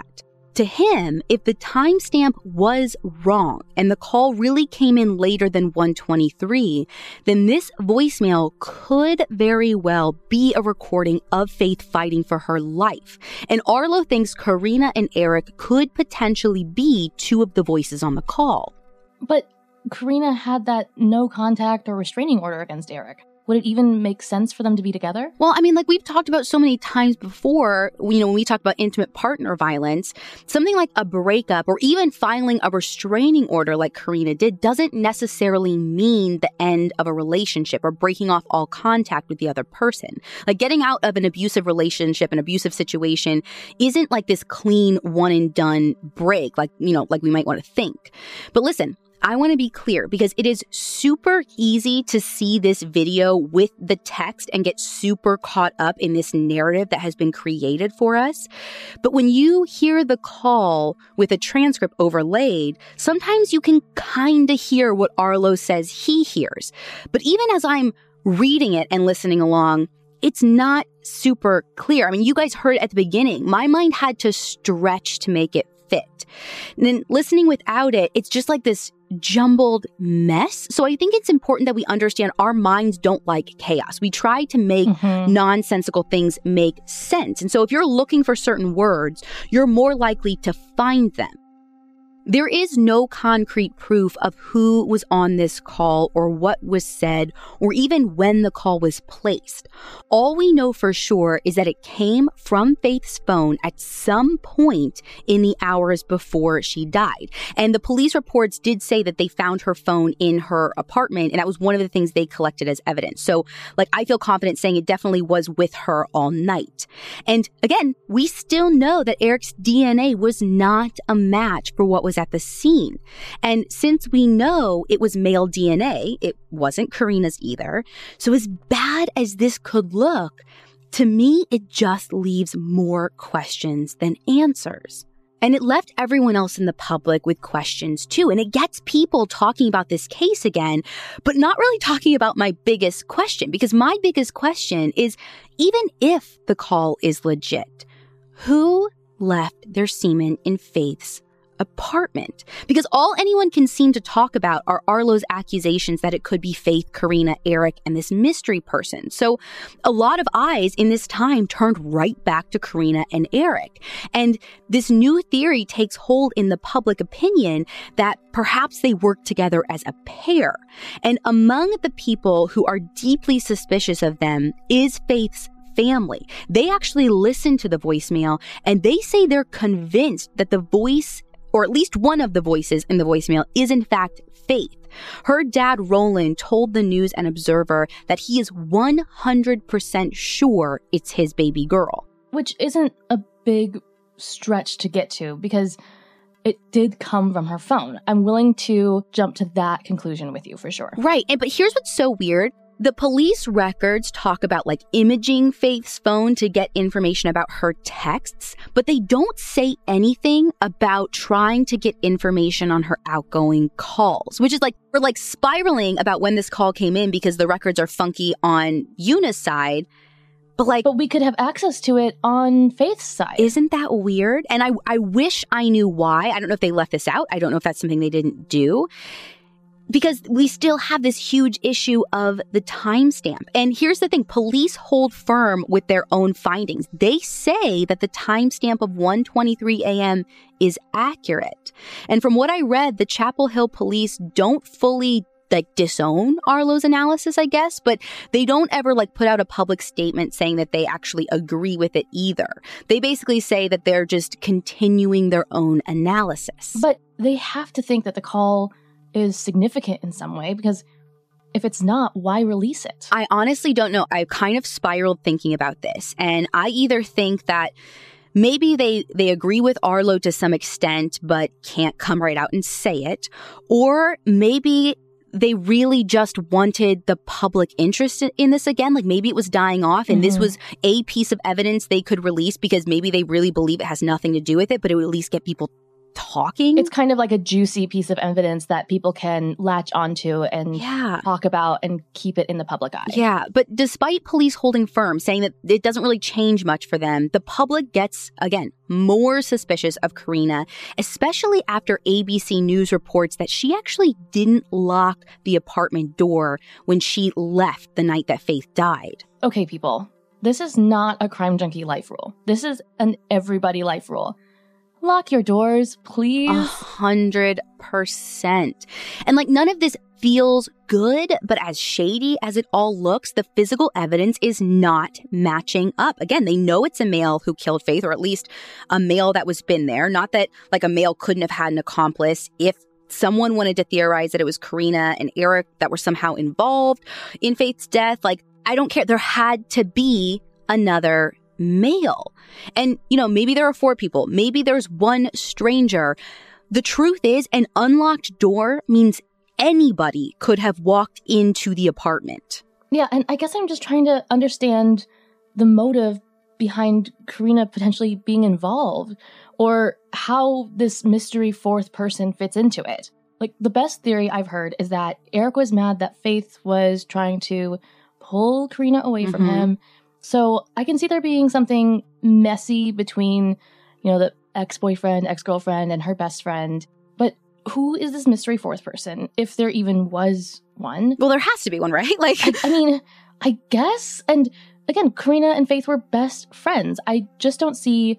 To him, if the timestamp was wrong and the call really came in later than one twenty-three, then this voicemail could very well be a recording of Faith fighting for her life. And Arlo thinks Karina and Eric could potentially be two of the voices on the call. But Karina had that no contact or restraining order against Eric. Would it even make sense for them to be together? Well, I mean, like we've talked about so many times before, you know, when we talk about intimate partner violence, something like a breakup or even filing a restraining order like Karina did doesn't necessarily mean the end of a relationship or breaking off all contact with the other person. Like getting out of an abusive relationship, an abusive situation isn't like this clean one and done break, like, you know, like we might want to think. But listen, I want to be clear because it is super easy to see this video with the text and get super caught up in this narrative that has been created for us. But when you hear the call with a transcript overlaid, sometimes you can kind of hear what Arlo says he hears. But even as I'm reading it and listening along, it's not super clear. I mean, you guys heard at the beginning, my mind had to stretch to make it fit. And then listening without it, it's just like this jumbled mess. So I think it's important that we understand our minds don't like chaos. We try to make mm-hmm. nonsensical things make sense. And so if you're looking for certain words, you're more likely to find them. There is no concrete proof of who was on this call or what was said or even when the call was placed. All we know for sure is that it came from Faith's phone at some point in the hours before she died. And the police reports did say that they found her phone in her apartment, and that was one of the things they collected as evidence. So, like, I feel confident saying it definitely was with her all night. And again, we still know that Eric's D N A was not a match for what was at the scene. And since we know it was male D N A, it wasn't Karina's either. So as bad as this could look, to me, it just leaves more questions than answers. And it left everyone else in the public with questions too. And it gets people talking about this case again, but not really talking about my biggest question. Because my biggest question is, even if the call is legit, who left their semen in Faith's apartment? Because all anyone can seem to talk about are Arlo's accusations that it could be Faith, Karina, Eric, and this mystery person. So a lot of eyes in this time turned right back to Karina and Eric. And this new theory takes hold in the public opinion that perhaps they worked together as a pair. And among the people who are deeply suspicious of them is Faith's family. They actually listened to the voicemail and they say they're convinced that the voice, or at least one of the voices in the voicemail, is in fact Faith. Her dad, Roland, told the News and Observer that he is one hundred percent sure it's his baby girl. Which isn't a big stretch to get to, because it did come from her phone. I'm willing to jump to that conclusion with you for sure. Right. And but here's what's so weird. The police records talk about like imaging Faith's phone to get information about her texts, but they don't say anything about trying to get information on her outgoing calls, which is like, we're like spiraling about when this call came in because the records are funky on Yuna's side. But like, but we could have access to it on Faith's side. Isn't that weird? And I, I wish I knew why. I don't know if they left this out. I don't know if that's something they didn't do. Because we still have this huge issue of the timestamp. And here's the thing, police hold firm with their own findings. They say that the timestamp of one twenty-three a.m. is accurate. And from what I read, the Chapel Hill police don't fully like disown Arlo's analysis, I guess, but they don't ever like put out a public statement saying that they actually agree with it either. They basically say that they're just continuing their own analysis. But they have to think that the call is significant in some way, because if it's not, why release it? I honestly don't know. I've kind of spiraled thinking about this, and I either think that maybe they, they agree with Arlo to some extent, but can't come right out and say it, or maybe they really just wanted the public interest in this again. Like maybe it was dying off and mm-hmm. this was a piece of evidence they could release because maybe they really believe it has nothing to do with it, but it would at least get people talking. It's kind of like a juicy piece of evidence that people can latch onto and yeah. talk about and keep it in the public eye. Yeah, but despite police holding firm, saying that it doesn't really change much for them, the public gets, again, more suspicious of Karina, especially after A B C News reports that she actually didn't lock the apartment door when she left the night that Faith died. Okay, people, this is not a crime junkie life rule. This is an everybody life rule. Lock your doors, please. A hundred percent. And like none of this feels good, but as shady as it all looks, the physical evidence is not matching up. Again, they know it's a male who killed Faith, or at least a male that was been there. Not that like a male couldn't have had an accomplice if someone wanted to theorize that it was Karina and Eric that were somehow involved in Faith's death. Like, I don't care. There had to be another male. And, you know, maybe there are four people. Maybe there's one stranger. The truth is, an unlocked door means anybody could have walked into the apartment. Yeah, and I guess I'm just trying to understand the motive behind Karina potentially being involved, or how this mystery fourth person fits into it. Like, the best theory I've heard is that Eric was mad that Faith was trying to pull Karina away from Mm-hmm. him. So I can see there being something messy between, you know, the ex-boyfriend, ex-girlfriend, and her best friend. But who is this mystery fourth person, if there even was one? Well, there has to be one, right? Like, I, I mean, I guess. And again, Karina and Faith were best friends. I just don't see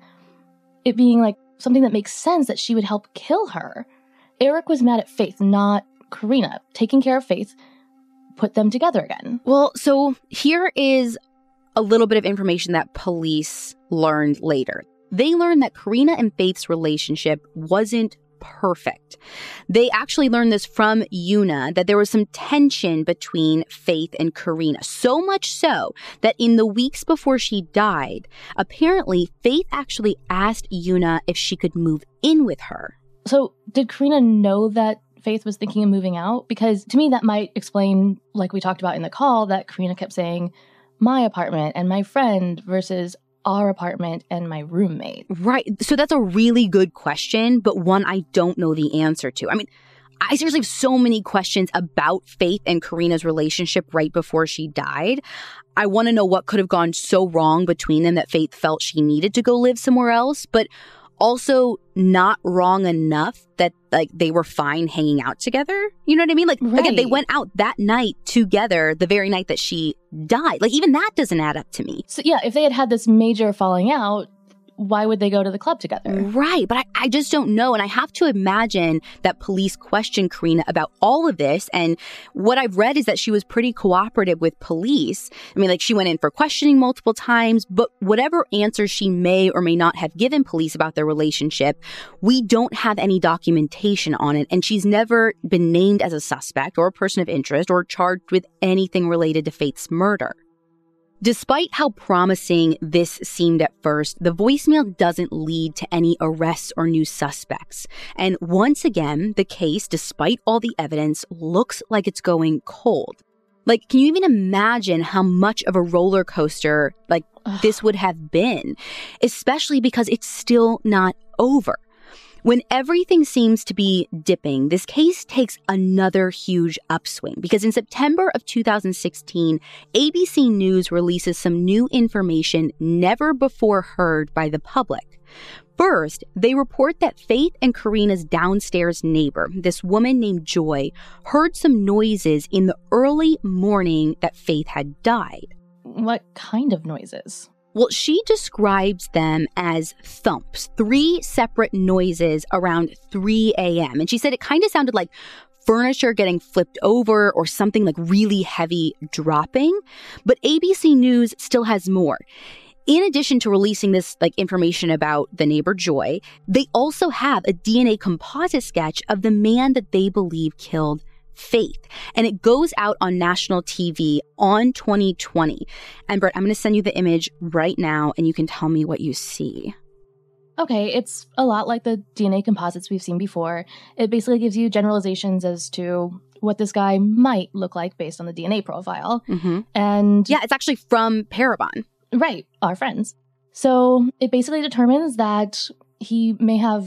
it being like something that makes sense that she would help kill her. Eric was mad at Faith, not Karina. Taking care of Faith put them together again. Well, so here is a little bit of information that police learned later. They learned that Karina and Faith's relationship wasn't perfect. They actually learned this from Una, that there was some tension between Faith and Karina. So much so that in the weeks before she died, apparently Faith actually asked Una if she could move in with her. So did Karina know that Faith was thinking of moving out? Because to me, that might explain, like we talked about in the call, that Karina kept saying, my apartment and my friend versus our apartment and my roommate. Right. So that's a really good question, but one I don't know the answer to. I mean, I seriously have so many questions about Faith and Karina's relationship right before she died. I want to know what could have gone so wrong between them that Faith felt she needed to go live somewhere else, but also not wrong enough that like they were fine hanging out together. You know what I mean? Like, right. Again, they went out that night together, the very night that she died. Like, even that doesn't add up to me. So yeah, if they had had this major falling out, why would they go to the club together? Right. But I, I just don't know. And I have to imagine that police questioned Karina about all of this. And what I've read is that she was pretty cooperative with police. I mean, like, she went in for questioning multiple times, but whatever answers she may or may not have given police about their relationship, we don't have any documentation on it. And she's never been named as a suspect or a person of interest or charged with anything related to Faith's murder. Despite how promising this seemed at first, the voicemail doesn't lead to any arrests or new suspects. And once again, the case, despite all the evidence, looks like it's going cold. Like, can you even imagine how much of a roller coaster, like, Ugh. this would have been? Especially because it's still not over. When everything seems to be dipping, this case takes another huge upswing because in September of two thousand sixteen, A B C News releases some new information never before heard by the public. First, they report that Faith and Karina's downstairs neighbor, this woman named Joy, heard some noises in the early morning that Faith had died. What kind of noises? Well, she describes them as thumps, three separate noises around three a.m. And she said it kind of sounded like furniture getting flipped over or something like really heavy dropping. But A B C News still has more. In addition to releasing this like information about the neighbor Joy, they also have a D N A composite sketch of the man that they believe killed Faith. And it goes out on national T V on twenty twenty. And Brett, I'm going to send you the image right now and you can tell me what you see. Okay, it's a lot like the D N A composites we've seen before. It basically gives you generalizations as to what this guy might look like based on the D N A profile. Mm-hmm. And yeah, it's actually from Parabon. Right, our friends. So it basically determines that he may have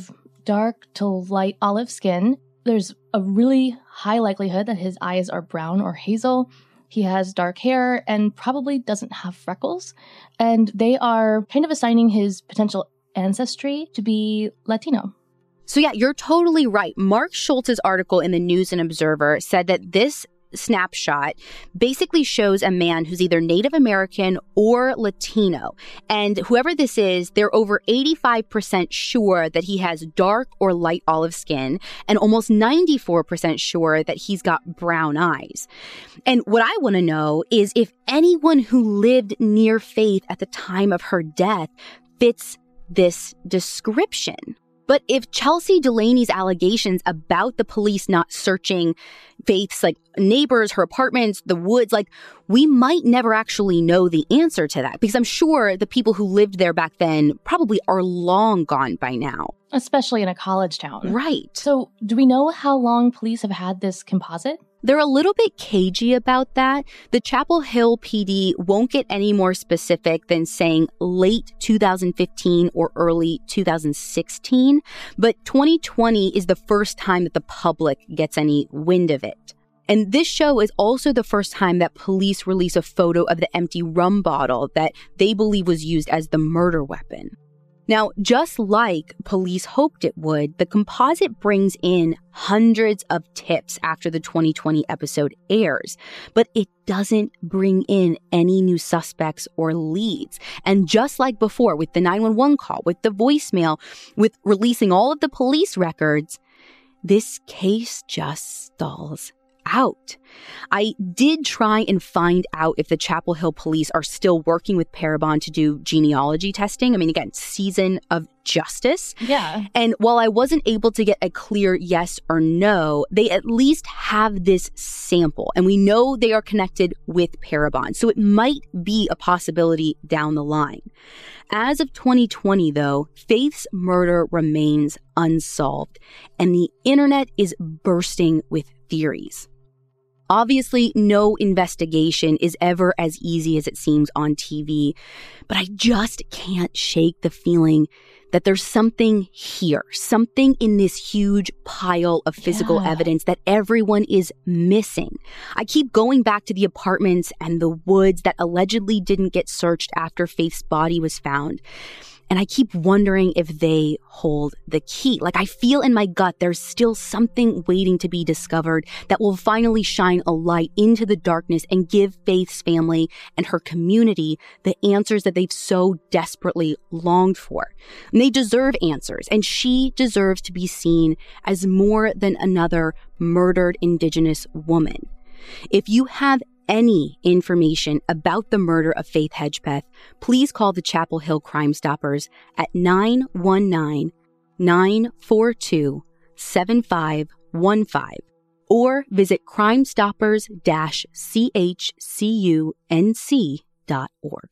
dark to light olive skin. There's a really high likelihood that his eyes are brown or hazel. He has dark hair and probably doesn't have freckles. And they are kind of assigning his potential ancestry to be Latino. So yeah, you're totally right. Mark Schultz's article in the News and Observer said that this snapshot basically shows a man who's either Native American or Latino. And whoever this is, they're over eighty-five percent sure that he has dark or light olive skin and almost ninety-four percent sure that he's got brown eyes. And what I want to know is if anyone who lived near Faith at the time of her death fits this description. But if Chelsea Delaney's allegations about the police not searching Faith's like neighbors, her apartments, the woods, like we might never actually know the answer to that, because I'm sure the people who lived there back then probably are long gone by now. Especially in a college town. Right. So do we know how long police have had this composite? They're a little bit cagey about that. The Chapel Hill P D won't get any more specific than saying late two thousand fifteen or early two thousand sixteen, but twenty twenty is the first time that the public gets any wind of it. And this show is also the first time that police release a photo of the empty rum bottle that they believe was used as the murder weapon. Now, just like police hoped it would, the composite brings in hundreds of tips after the twenty twenty episode airs, but it doesn't bring in any new suspects or leads. And just like before with the nine one one call, with the voicemail, with releasing all of the police records, this case just stalls out. I did try and find out if the Chapel Hill police are still working with Parabon to do genealogy testing. I mean, again, season of justice. Yeah. And while I wasn't able to get a clear yes or no, they at least have this sample. And we know they are connected with Parabon. So it might be a possibility down the line. As of twenty twenty, though, Faith's murder remains unsolved. And the internet is bursting with theories. Obviously, no investigation is ever as easy as it seems on T V, but I just can't shake the feeling that there's something here, something in this huge pile of physical yeah. evidence that everyone is missing. I keep going back to the apartments and the woods that allegedly didn't get searched after Faith's body was found. And I keep wondering if they hold the key. Like, I feel in my gut there's still something waiting to be discovered that will finally shine a light into the darkness and give Faith's family and her community the answers that they've so desperately longed for. And they deserve answers, and she deserves to be seen as more than another murdered Indigenous woman. If you have any information about the murder of Faith Hedgepeth, please call the Chapel Hill Crime Stoppers at nine one nine, nine four two, seven five one five or visit crime stoppers dash c h c u n c dot org.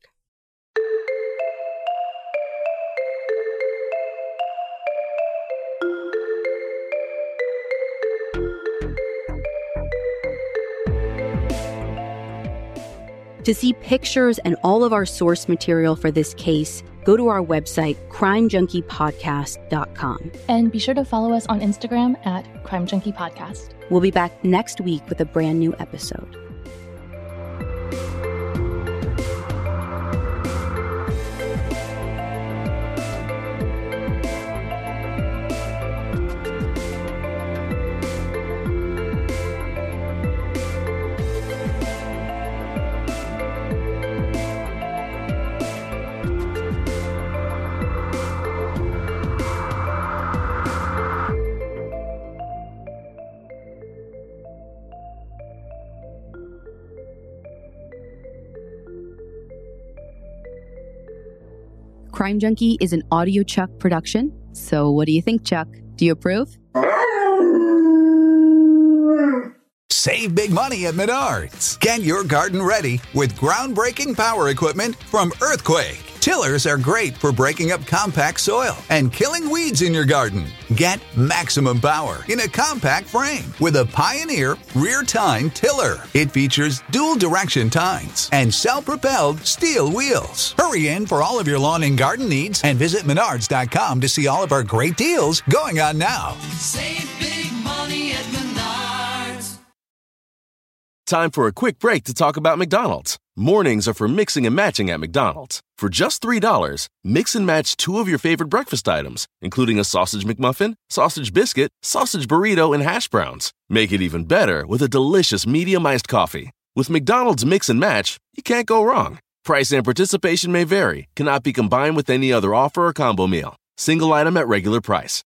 To see pictures and all of our source material for this case, go to our website, crime junkie podcast dot com. And be sure to follow us on Instagram at Crime Junkie Podcast. We'll be back next week with a brand new episode. Crime Junkie is an Audio Chuck production. So what do you think, Chuck? Do you approve? Save big money at Menards. Get your garden ready with groundbreaking power equipment from Earthquake. Tillers are great for breaking up compact soil and killing weeds in your garden. Get maximum power in a compact frame with a Pioneer rear tine tiller. It features dual direction tines and self-propelled steel wheels. Hurry in for all of your lawn and garden needs and visit Menards dot com to see all of our great deals going on now. Save big money at Menards. Time for a quick break to talk about McDonald's. Mornings are for mixing and matching at McDonald's. For just three dollars, mix and match two of your favorite breakfast items, including a sausage McMuffin, sausage biscuit, sausage burrito, and hash browns. Make it even better with a delicious medium iced coffee. With McDonald's Mix and Match, you can't go wrong. Price and participation may vary, cannot be combined with any other offer or combo meal. Single item at regular price.